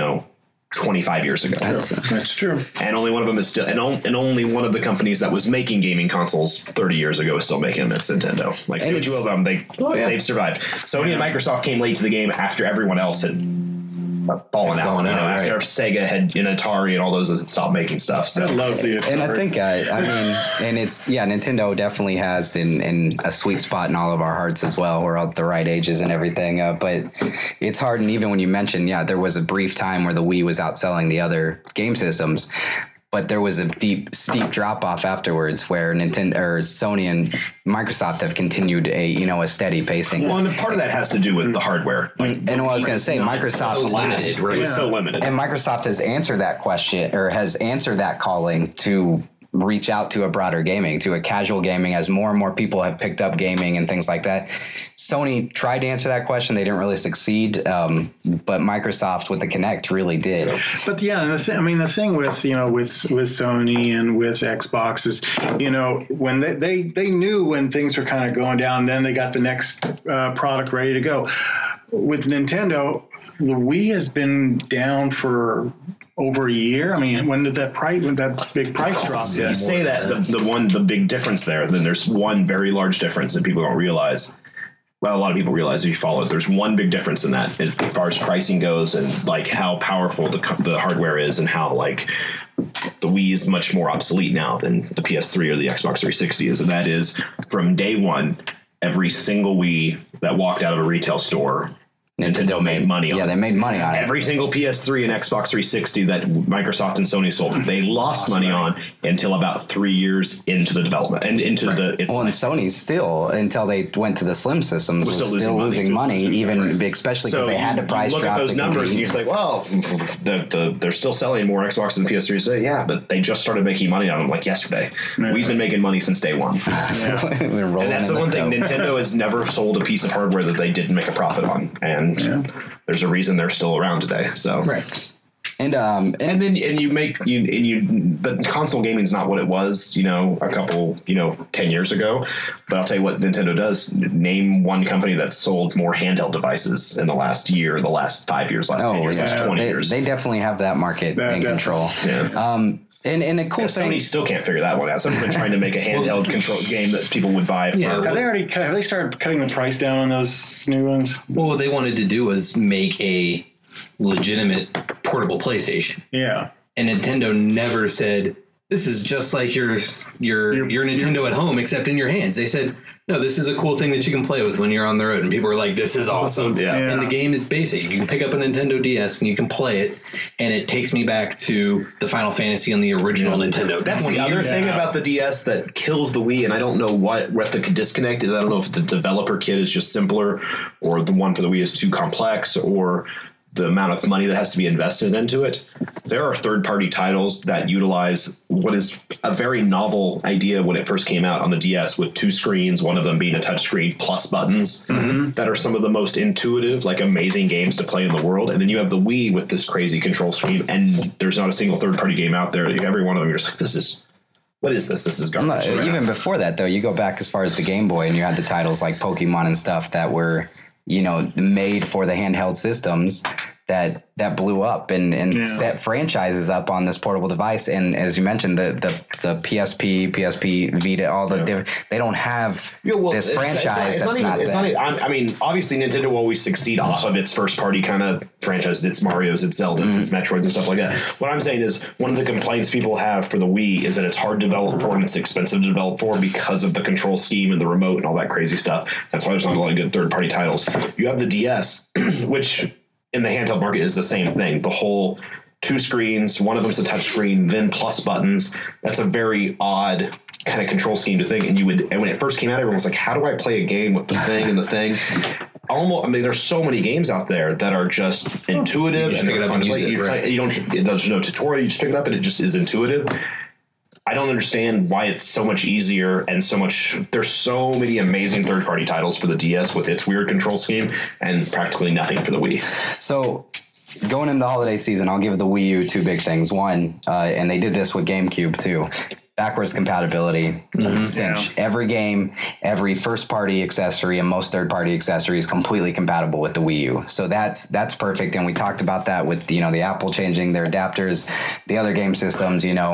25 years ago. That's true. And only one of them is still, and only one of the companies that was making gaming consoles 30 years ago is still making them. It's Nintendo. Like, say what you will of them, they've survived. Sony and Microsoft came late to the game after everyone else had fallen out, after Sega and Atari and all those had stopped making stuff. So. I love the Atari. And I think, and it's, Nintendo definitely has in a sweet spot in all of our hearts as well. We're at the right ages and everything. But it's hard. And even when you mentioned, there was a brief time where the Wii was outselling the other game systems. But there was a steep drop off afterwards, where Nintendo or Sony and Microsoft have continued a steady pacing. Well, and part of that has to do with the hardware. And what I was going to say, Microsoft so limited, right? It was so limited, and Microsoft has answered that question, or has answered that calling to reach out to a broader gaming, to a casual gaming, as more and more people have picked up gaming and things like that. Sony tried to answer that question. They didn't really succeed. But Microsoft with the Kinect really did. But the thing with Sony and with Xbox is, when they knew when things were kind of going down, then they got the next product ready to go. With Nintendo, the Wii has been down for over a year. When did that big price drop? You say that the big difference there, then there's one very large difference that people don't realize. Well, a lot of people realize if you follow it, there's one big difference in that as far as pricing goes, and like how powerful the hardware is, and how like the Wii is much more obsolete now than the PS3 or the Xbox 360 is. And that is, from day one, every single Wii that walked out of a retail store, Nintendo made money on. Yeah, they made money on it. Every single PS3 and Xbox 360 that Microsoft and Sony sold, they lost money on until about 3 years into the development and into the. And Sony still, until they went to the Slim systems, was still losing money, even especially because they had to price drop. Look at those numbers, and you're just like, well, they're still selling more Xboxes than PS3s today. Yeah, but they just started making money on them like yesterday. We've been making money since day one. And that's the one thing. Nintendo has never sold a piece of hardware that they didn't make a profit on, and there's a reason they're still around today. So right. And the console gaming is not what it was, a couple, 10 years ago. But I'll tell you what Nintendo does. Name one company that sold more handheld devices in the last year, the last 5 years, last 10 years, last 20 years. They definitely have that market in control. Yeah. And the cool thing, Sony still can't figure that one out. Someone's been trying to make a handheld control game that people would buy. Have they started cutting the price down on those new ones? Well, what they wanted to do was make a legitimate portable PlayStation. Yeah. And Nintendo never said, this is just like your Nintendo at home, except in your hands. They said, No, this is a cool thing that you can play with when you're on the road, and people are like, "This is awesome!" Yeah. And the game is basic. You can pick up a Nintendo DS and you can play it, and it takes me back to the Final Fantasy on the original Nintendo. That's the other thing about the DS that kills the Wii, and I don't know what the disconnect is. I don't know if the developer kit is just simpler, or the one for the Wii is too complex, or the amount of money that has to be invested into it. There are third-party titles that utilize what is a very novel idea when it first came out on the DS, with 2 screens, one of them being a touchscreen plus buttons, that are some of the most intuitive, like amazing games to play in the world. And then you have the Wii with this crazy control scheme, and there's not a single third-party game out there. Every one of them, you're just like, what is this? This is garbage. Even before that, though, you go back as far as the Game Boy, and you had the titles like Pokemon and stuff that were, made for the handheld systems that blew up and set franchises up on this portable device. And as you mentioned, the PSP, Vita, all the they don't have this franchise that's not there. I mean, obviously Nintendo will always succeed off of its first party kind of franchises. It's Mario's, it's Zelda's, it's Metroid and stuff like that. What I'm saying is, one of the complaints people have for the Wii is that it's hard to develop for and it's expensive to develop for because of the control scheme and the remote and all that crazy stuff. That's why there's not a lot of good third party titles. You have the DS, which in the handheld market is the same thing. The whole 2 screens, one of them's a touch screen, then plus buttons. That's a very odd kind of control scheme to think. And when it first came out, everyone was like, how do I play a game with the thing and the thing? There's so many games out there that are just intuitive and they're fun to play. There's no tutorial. You just pick it up and it just is intuitive. I don't understand why it's so much easier and there's so many amazing third-party titles for the DS with its weird control scheme and practically nothing for the Wii. So going into the holiday season, I'll give the Wii U 2 big things. One, and they did this with GameCube too, backwards compatibility. Cinch. Every game, every first-party accessory, and most third-party accessories completely compatible with the Wii U. So that's perfect. And we talked about that with the Apple changing their adapters, the other game systems. Do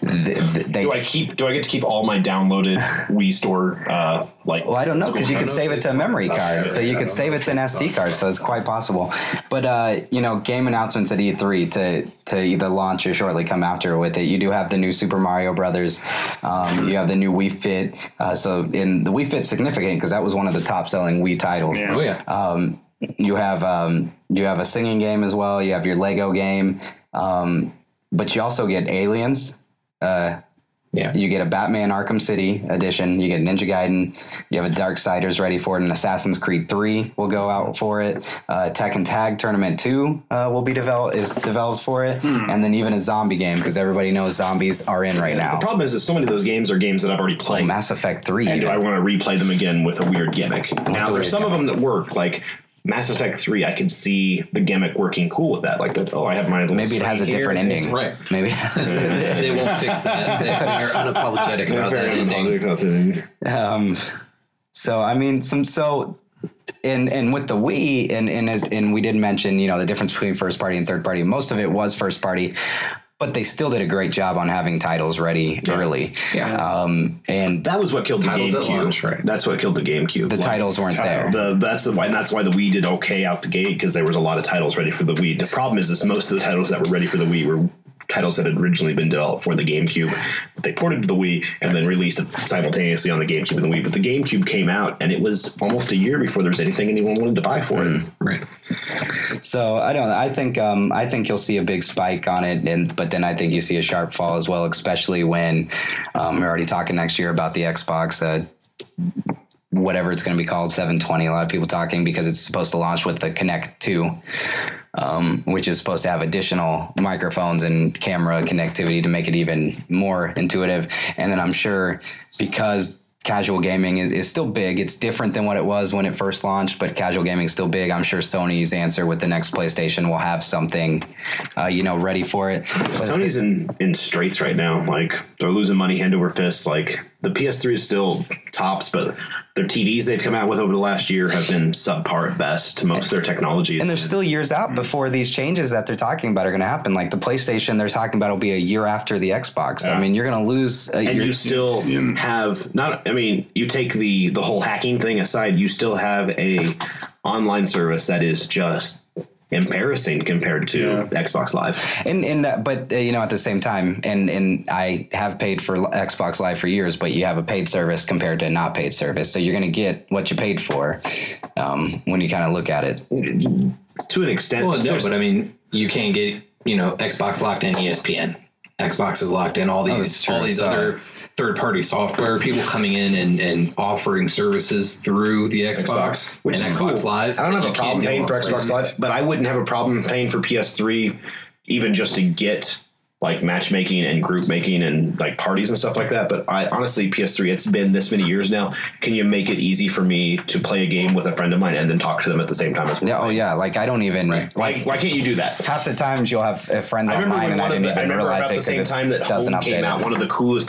I get to keep all my downloaded Wii Store? Well, I don't know, because you could save it to a memory card, so you could save it to an SD card. So it's quite possible. But game announcements at E3 to either launch or shortly come after with it. You do have the new Super Mario Brothers. You have the new Wii Fit. So the Wii Fit's significant because that was one of the top selling Wii titles. Yeah. Oh yeah. You have a singing game as well. You have your Lego game, but you also get Aliens. You get a Batman Arkham City edition. You get Ninja Gaiden. You have a Darksiders ready for it. And Assassin's Creed 3 will go out for it. Tekken Tag Tournament 2 will be developed for it. And then even a zombie game, because everybody knows zombies are in right now. The problem is that so many of those games are games that I've already played. Mass Effect 3. And do I want to replay them again with a weird gimmick? Now, there's some of them that work, like Mass Effect 3, I could see the gimmick working cool with that. Like, I have my little maybe it has a different ending. Right. Maybe. They won't fix that. They're unapologetic about that ending. So, I mean, and with the Wii, and we did mention, the difference between first party and third party. Most of it was first party. But they still did a great job on having titles ready early. Yeah. And that was what killed the GameCube. Right. That's what killed the GameCube. The titles weren't there. That's why the Wii did okay out the gate, because there was a lot of titles ready for the Wii. The problem is most of the titles that were ready for the Wii were titles that had originally been developed for the GameCube. They ported to the Wii and then released it simultaneously on the GameCube and the Wii. But the GameCube came out, and it was almost a year before there was anything anyone wanted to buy for it. Right. So I think you'll see a big spike on it, but then I think you see a sharp fall as well, especially when we're already talking next year about the Xbox. Whatever it's going to be called, 720. A lot of people talking because it's supposed to launch with the Kinect 2, which is supposed to have additional microphones and camera connectivity to make it even more intuitive. And then I'm sure because casual gaming is still big, it's different than what it was when it first launched, but casual gaming is still big. I'm sure Sony's answer with the next PlayStation will have something, ready for it. But Sony's in straits right now. Like, they're losing money hand over fist. Like, the PS3 is still tops, but their TVs they've come out with over the last year have been subpar at best to most of their technology. And they're still years out before these changes that they're talking about are going to happen. Like the PlayStation, they're talking about will be a year after the Xbox. Yeah. I mean, you're going to lose. And you still have not. I mean, you take the whole hacking thing aside, you still have a online service that is just embarrassing compared to Xbox Live. But at the same time, and I have paid for Xbox Live for years, but you have a paid service compared to a not paid service, so you're going to get what you paid for when you kind of look at it. To an extent, well, no, but I mean, you can't get Xbox locked in ESPN. Xbox is locked in all these other third-party software. People coming in and offering services through the Xbox, which is Xbox cool. Live. I don't have a problem paying for Xbox Live, but I wouldn't have a problem paying for PS3, even just to get like matchmaking and group making and like parties and stuff like that. But I honestly, PS3, it's been this many years now. Can you make it easy for me to play a game with a friend of mine and then talk to them at the same time as well? Yeah, oh yeah, like I don't even why can't you do that? Half the times you'll have friends online and I didn't even realize it because the same time that doesn't Home came out. One of the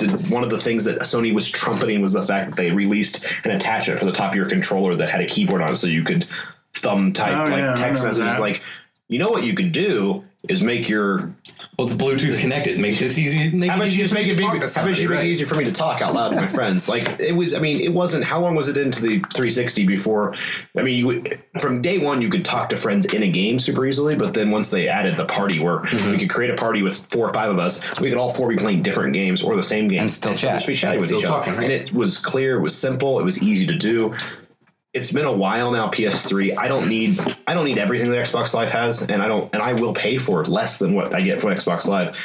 things that Sony was trumpeting was the fact that they released an attachment for the top of your controller that had a keyboard on it, so you could thumb type text messages. That. Like, what you could do is make your it's Bluetooth connected. Make this easy. How about you just make it easier for me to talk out loud to my friends? Like it was. I mean, it wasn't. How long was it into the 360 before? I mean, from day one you could talk to friends in a game super easily. But then once they added the party, where we could create a party with 4 or 5 of us, we could all 4 be playing different games or the same game and still chat. Be chatting with each other. Right? And it was clear. It was simple. It was easy to do. It's been a while now. PS3. I don't need everything that Xbox Live has, and I will pay for less than what I get for Xbox Live.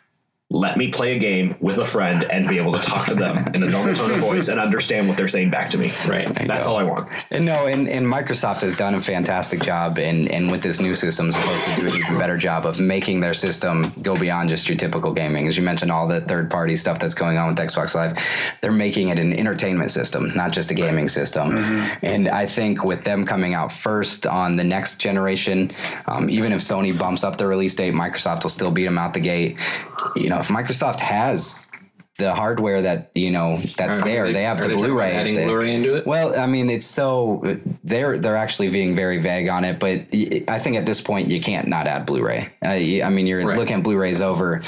Let me play a game with a friend and be able to talk to them in a normal tone of voice and understand what they're saying back to me. Right. That's all I want. And Microsoft has done a fantastic job and with this new system supposed to do an even better job of making their system go beyond just your typical gaming. As you mentioned, all the third-party stuff that's going on with Xbox Live, they're making it an entertainment system, not just a gaming system. Mm-hmm. And I think with them coming out first on the next generation, even if Sony bumps up the release date, Microsoft will still beat them out the gate. If Microsoft has the hardware that that's there, they have the Blu-ray. Adding Blu-ray into it. Well, I mean, it's so they're actually being very vague on it, but I think at this point you can't not add Blu-ray. I mean, you're looking at Blu-rays over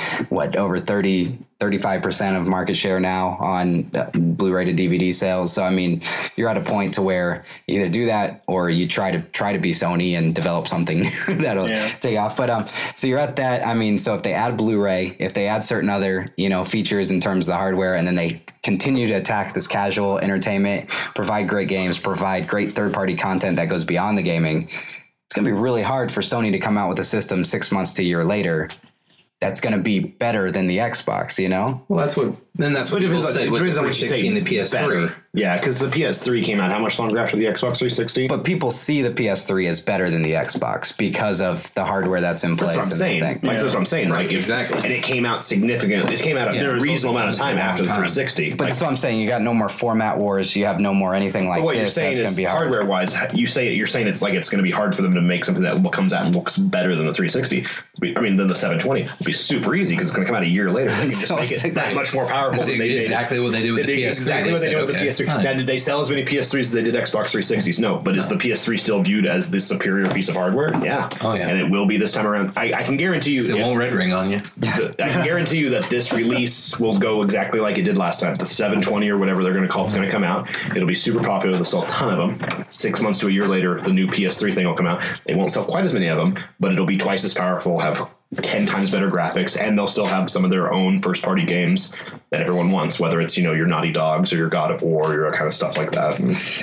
35% of market share now on Blu-ray to DVD sales. So I mean, you're at a point to where either do that or you try to be Sony and develop something that'll take off. But so you're at that. I mean, so if they add Blu-ray, if they add certain other features in terms of the hardware, and then they continue to attack this casual entertainment, provide great games, provide great third-party content that goes beyond the gaming, it's going to be really hard for Sony to come out with a system 6 months to a year later that's going to be better than the Xbox, Well, that's what people say with the 360 and the PS3. Better. Yeah, because the PS3 came out how much longer after the Xbox 360? But people see the PS3 as better than the Xbox because of the hardware that's in place. That's what I'm saying. That's what I'm saying. Right, exactly. And it came out significant. It came out a reasonable amount of time after the 360. But that's what I'm saying. You got no more format wars. You have no more anything like what this. You're saying that's is hardware-wise. You're saying it's like it's going to be hard for them to make something that comes out and looks better than the 360. I mean, than the 720. It'd be super easy because it's going to come out a year later. They can just make it that much more powerful. Exactly what they do with the PS3. Exactly what they do with the PS3. Now, did they sell as many PS3s as they did Xbox 360s? No. But is the PS3 still viewed as the superior piece of hardware? Yeah. Oh, yeah. And it will be this time around. I can guarantee you. It won't red ring on you. I can guarantee you that this release will go exactly like it did last time. The 720 or whatever they're going to call it's going to come out. It'll be super popular. They'll sell a ton of them. 6 months to a year later, the new PS3 thing will come out. They won't sell quite as many of them, but it'll be twice as powerful, have 10 times better graphics, and they'll still have some of their own first-party games that everyone wants, whether it's, your Naughty Dogs or your God of War or your kind of stuff like that.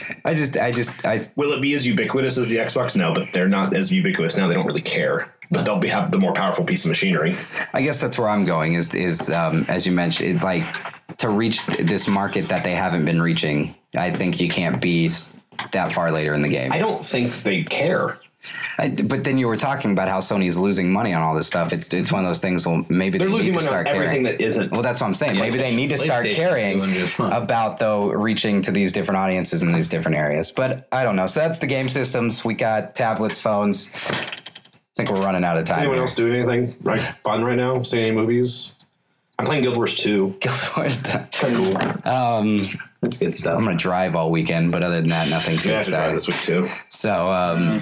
Will it be as ubiquitous as the Xbox? No, but they're not as ubiquitous now. They don't really care. But they'll have the more powerful piece of machinery. I guess that's where I'm going is as you mentioned, to reach this market that they haven't been reaching, I think you can't be that far later in the game. I don't think they care. But then you were talking about how Sony's losing money on all this stuff. It's one of those things. Well, maybe they're losing money on everything that isn't. Well, that's what I'm saying. Maybe they need to start caring about reaching to these different audiences in these different areas. But I don't know. So that's the game systems. We got tablets, phones. I think we're running out of time. Is anyone else doing anything fun right now? Seeing any movies? I'm playing Guild Wars 2. Guild Wars 2. Cool. That's good stuff. I'm going to drive all weekend, but other than that, nothing too exciting. This week too. So,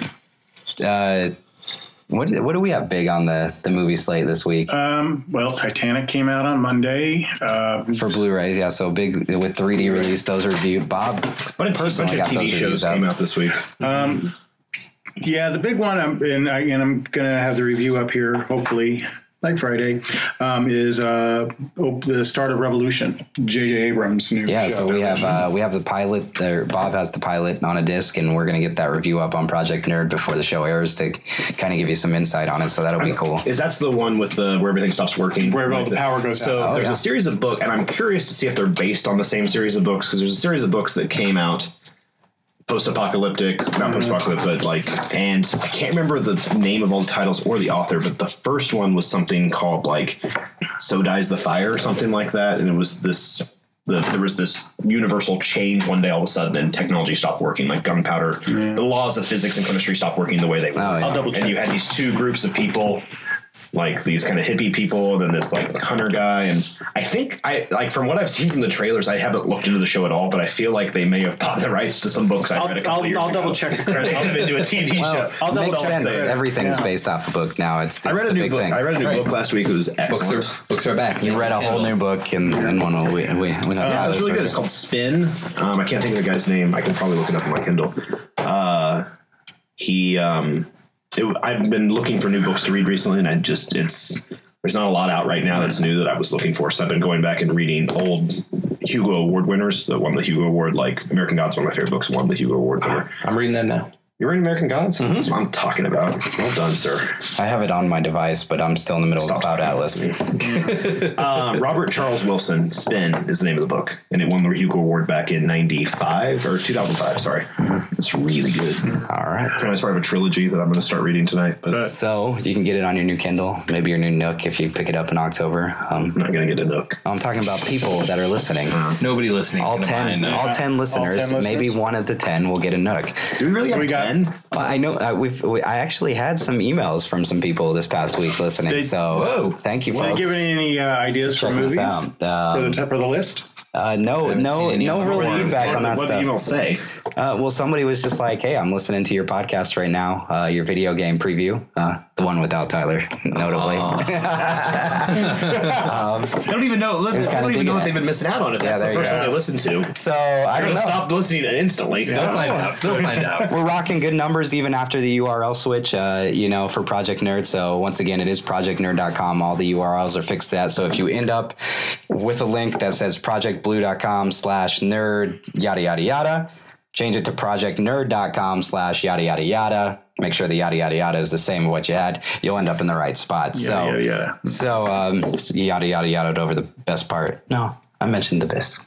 what do we have big on the movie slate this week? Well, Titanic came out on Monday. For Blu-rays, yeah. So big with 3D release. Those are viewed. Bob, what a bunch of TV shows came out this week. Yeah, the big one, I'm going to have the review up here, hopefully, like Friday, is the Start of Revolution, J.J. Abrams' new show. So we have the pilot there. Bob has the pilot on a disc, and we're going to get that review up on Project Nerd before the show airs to kind of give you some insight on it. So that'll be cool. That's the one with where everything stops working, where all the power goes out. So there's a series of books, and I'm curious to see if they're based on the same series of books, because there's a series of books that came out post-apocalyptic, not post-apocalyptic, but and I can't remember the name of all the titles or the author, but the first one was something called So Dies the Fire or something like that, and it was there was this universal change one day all of a sudden, and technology stopped working, like gunpowder. The laws of physics and chemistry stopped working the way they were. I'll double check. And you had these two groups of people, like these kind of hippie people, and then this hunter guy. And I think from what I've seen from the trailers, I haven't looked into the show at all, but I feel like they may have bought the rights to some books I read a couple years ago. I'll double check the credits. I'll into a TV show. I'll double Makes check. sense. Everything's based off a book now. It's I read a the new big book. thing. I read a new book last week. It was excellent. Books are back. You read a whole new book in one week. Yeah, it was really good. It's called Spin. I can't think of the guy's name. I can probably look it up on my Kindle. I've been looking for new books to read recently, and there's not a lot out right now that's new that I was looking for. So I've been going back and reading old Hugo Award winners that won the Hugo Award. Like American Gods, one of my favorite books, won the Hugo Award winner. I'm reading that now. You're reading American Gods? Mm-hmm. That's what I'm talking about. Well done, sir. I have it on my device, but I'm still in the middle of Cloud Atlas. Robert Charles Wilson, Spin is the name of the book, and it won the Hugo Award back in 95 or 2005. Sorry, it's really good. All right, it's part of a trilogy that I'm going to start reading tonight. But so you can get it on your new Kindle, maybe your new Nook if you pick it up in October. I'm not going to get a Nook. I'm talking about people that are listening. Nobody listening. All 10 listeners. Maybe one of the 10 will get a Nook. Do we really have 10? Well, I know I actually had some emails from some people this past week listening. Thank you, folks. Were they giving any ideas for movies for the list? No real feedback on that stuff. What did the email say? Well, somebody was just like, "Hey, I'm listening to your podcast right now. Your video game preview, the one without Tyler, notably." I don't even know. I don't even know what they've been missing out on. If that's the first one they listened to, so I don't know. Stop listening instantly. They'll find out. We're rocking good numbers even after the URL switch. For Project Nerd. So once again, it is projectnerd.com. All the URLs are fixed to that. So if you end up with a link that says projectblue.com/nerd yada yada yada, change it to projectnerd.com/yada yada yada. Make sure the yada yada yada is the same as what you had. You'll end up in the right spot. So yada yada yada over the best part. No, I mentioned the best.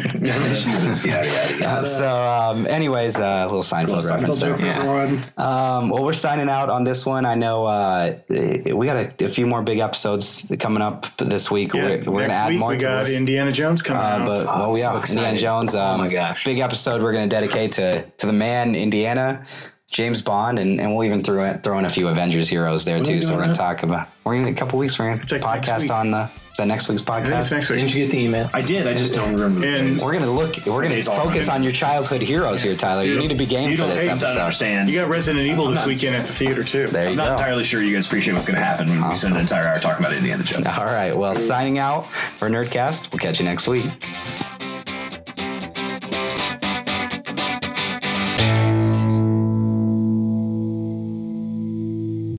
So, anyways, a little Seinfeld reference there. Well, we're signing out on this one. I know we got a few more big episodes coming up this week. We're going to add more to this. We got Indiana Jones coming out. Indiana Jones. Oh my gosh. Big episode we're going to dedicate to the man, Indiana, James Bond, and we'll even throw in a few Avengers heroes there too. So we're going to talk about. We're in a couple weeks. We're going to podcast on the. Is that next week's podcast? It's next week. Didn't you get the email? I did. I just don't remember. And we're gonna focus on your childhood heroes here, Tyler. You need to be game for this episode. Understand. You got Resident Evil this weekend at the theater too. There you go. I'm not entirely sure you guys appreciate what's going to happen when we spend an entire hour talking about Indiana Jones. All right. Well, signing out for Nerdcast. We'll catch you next week.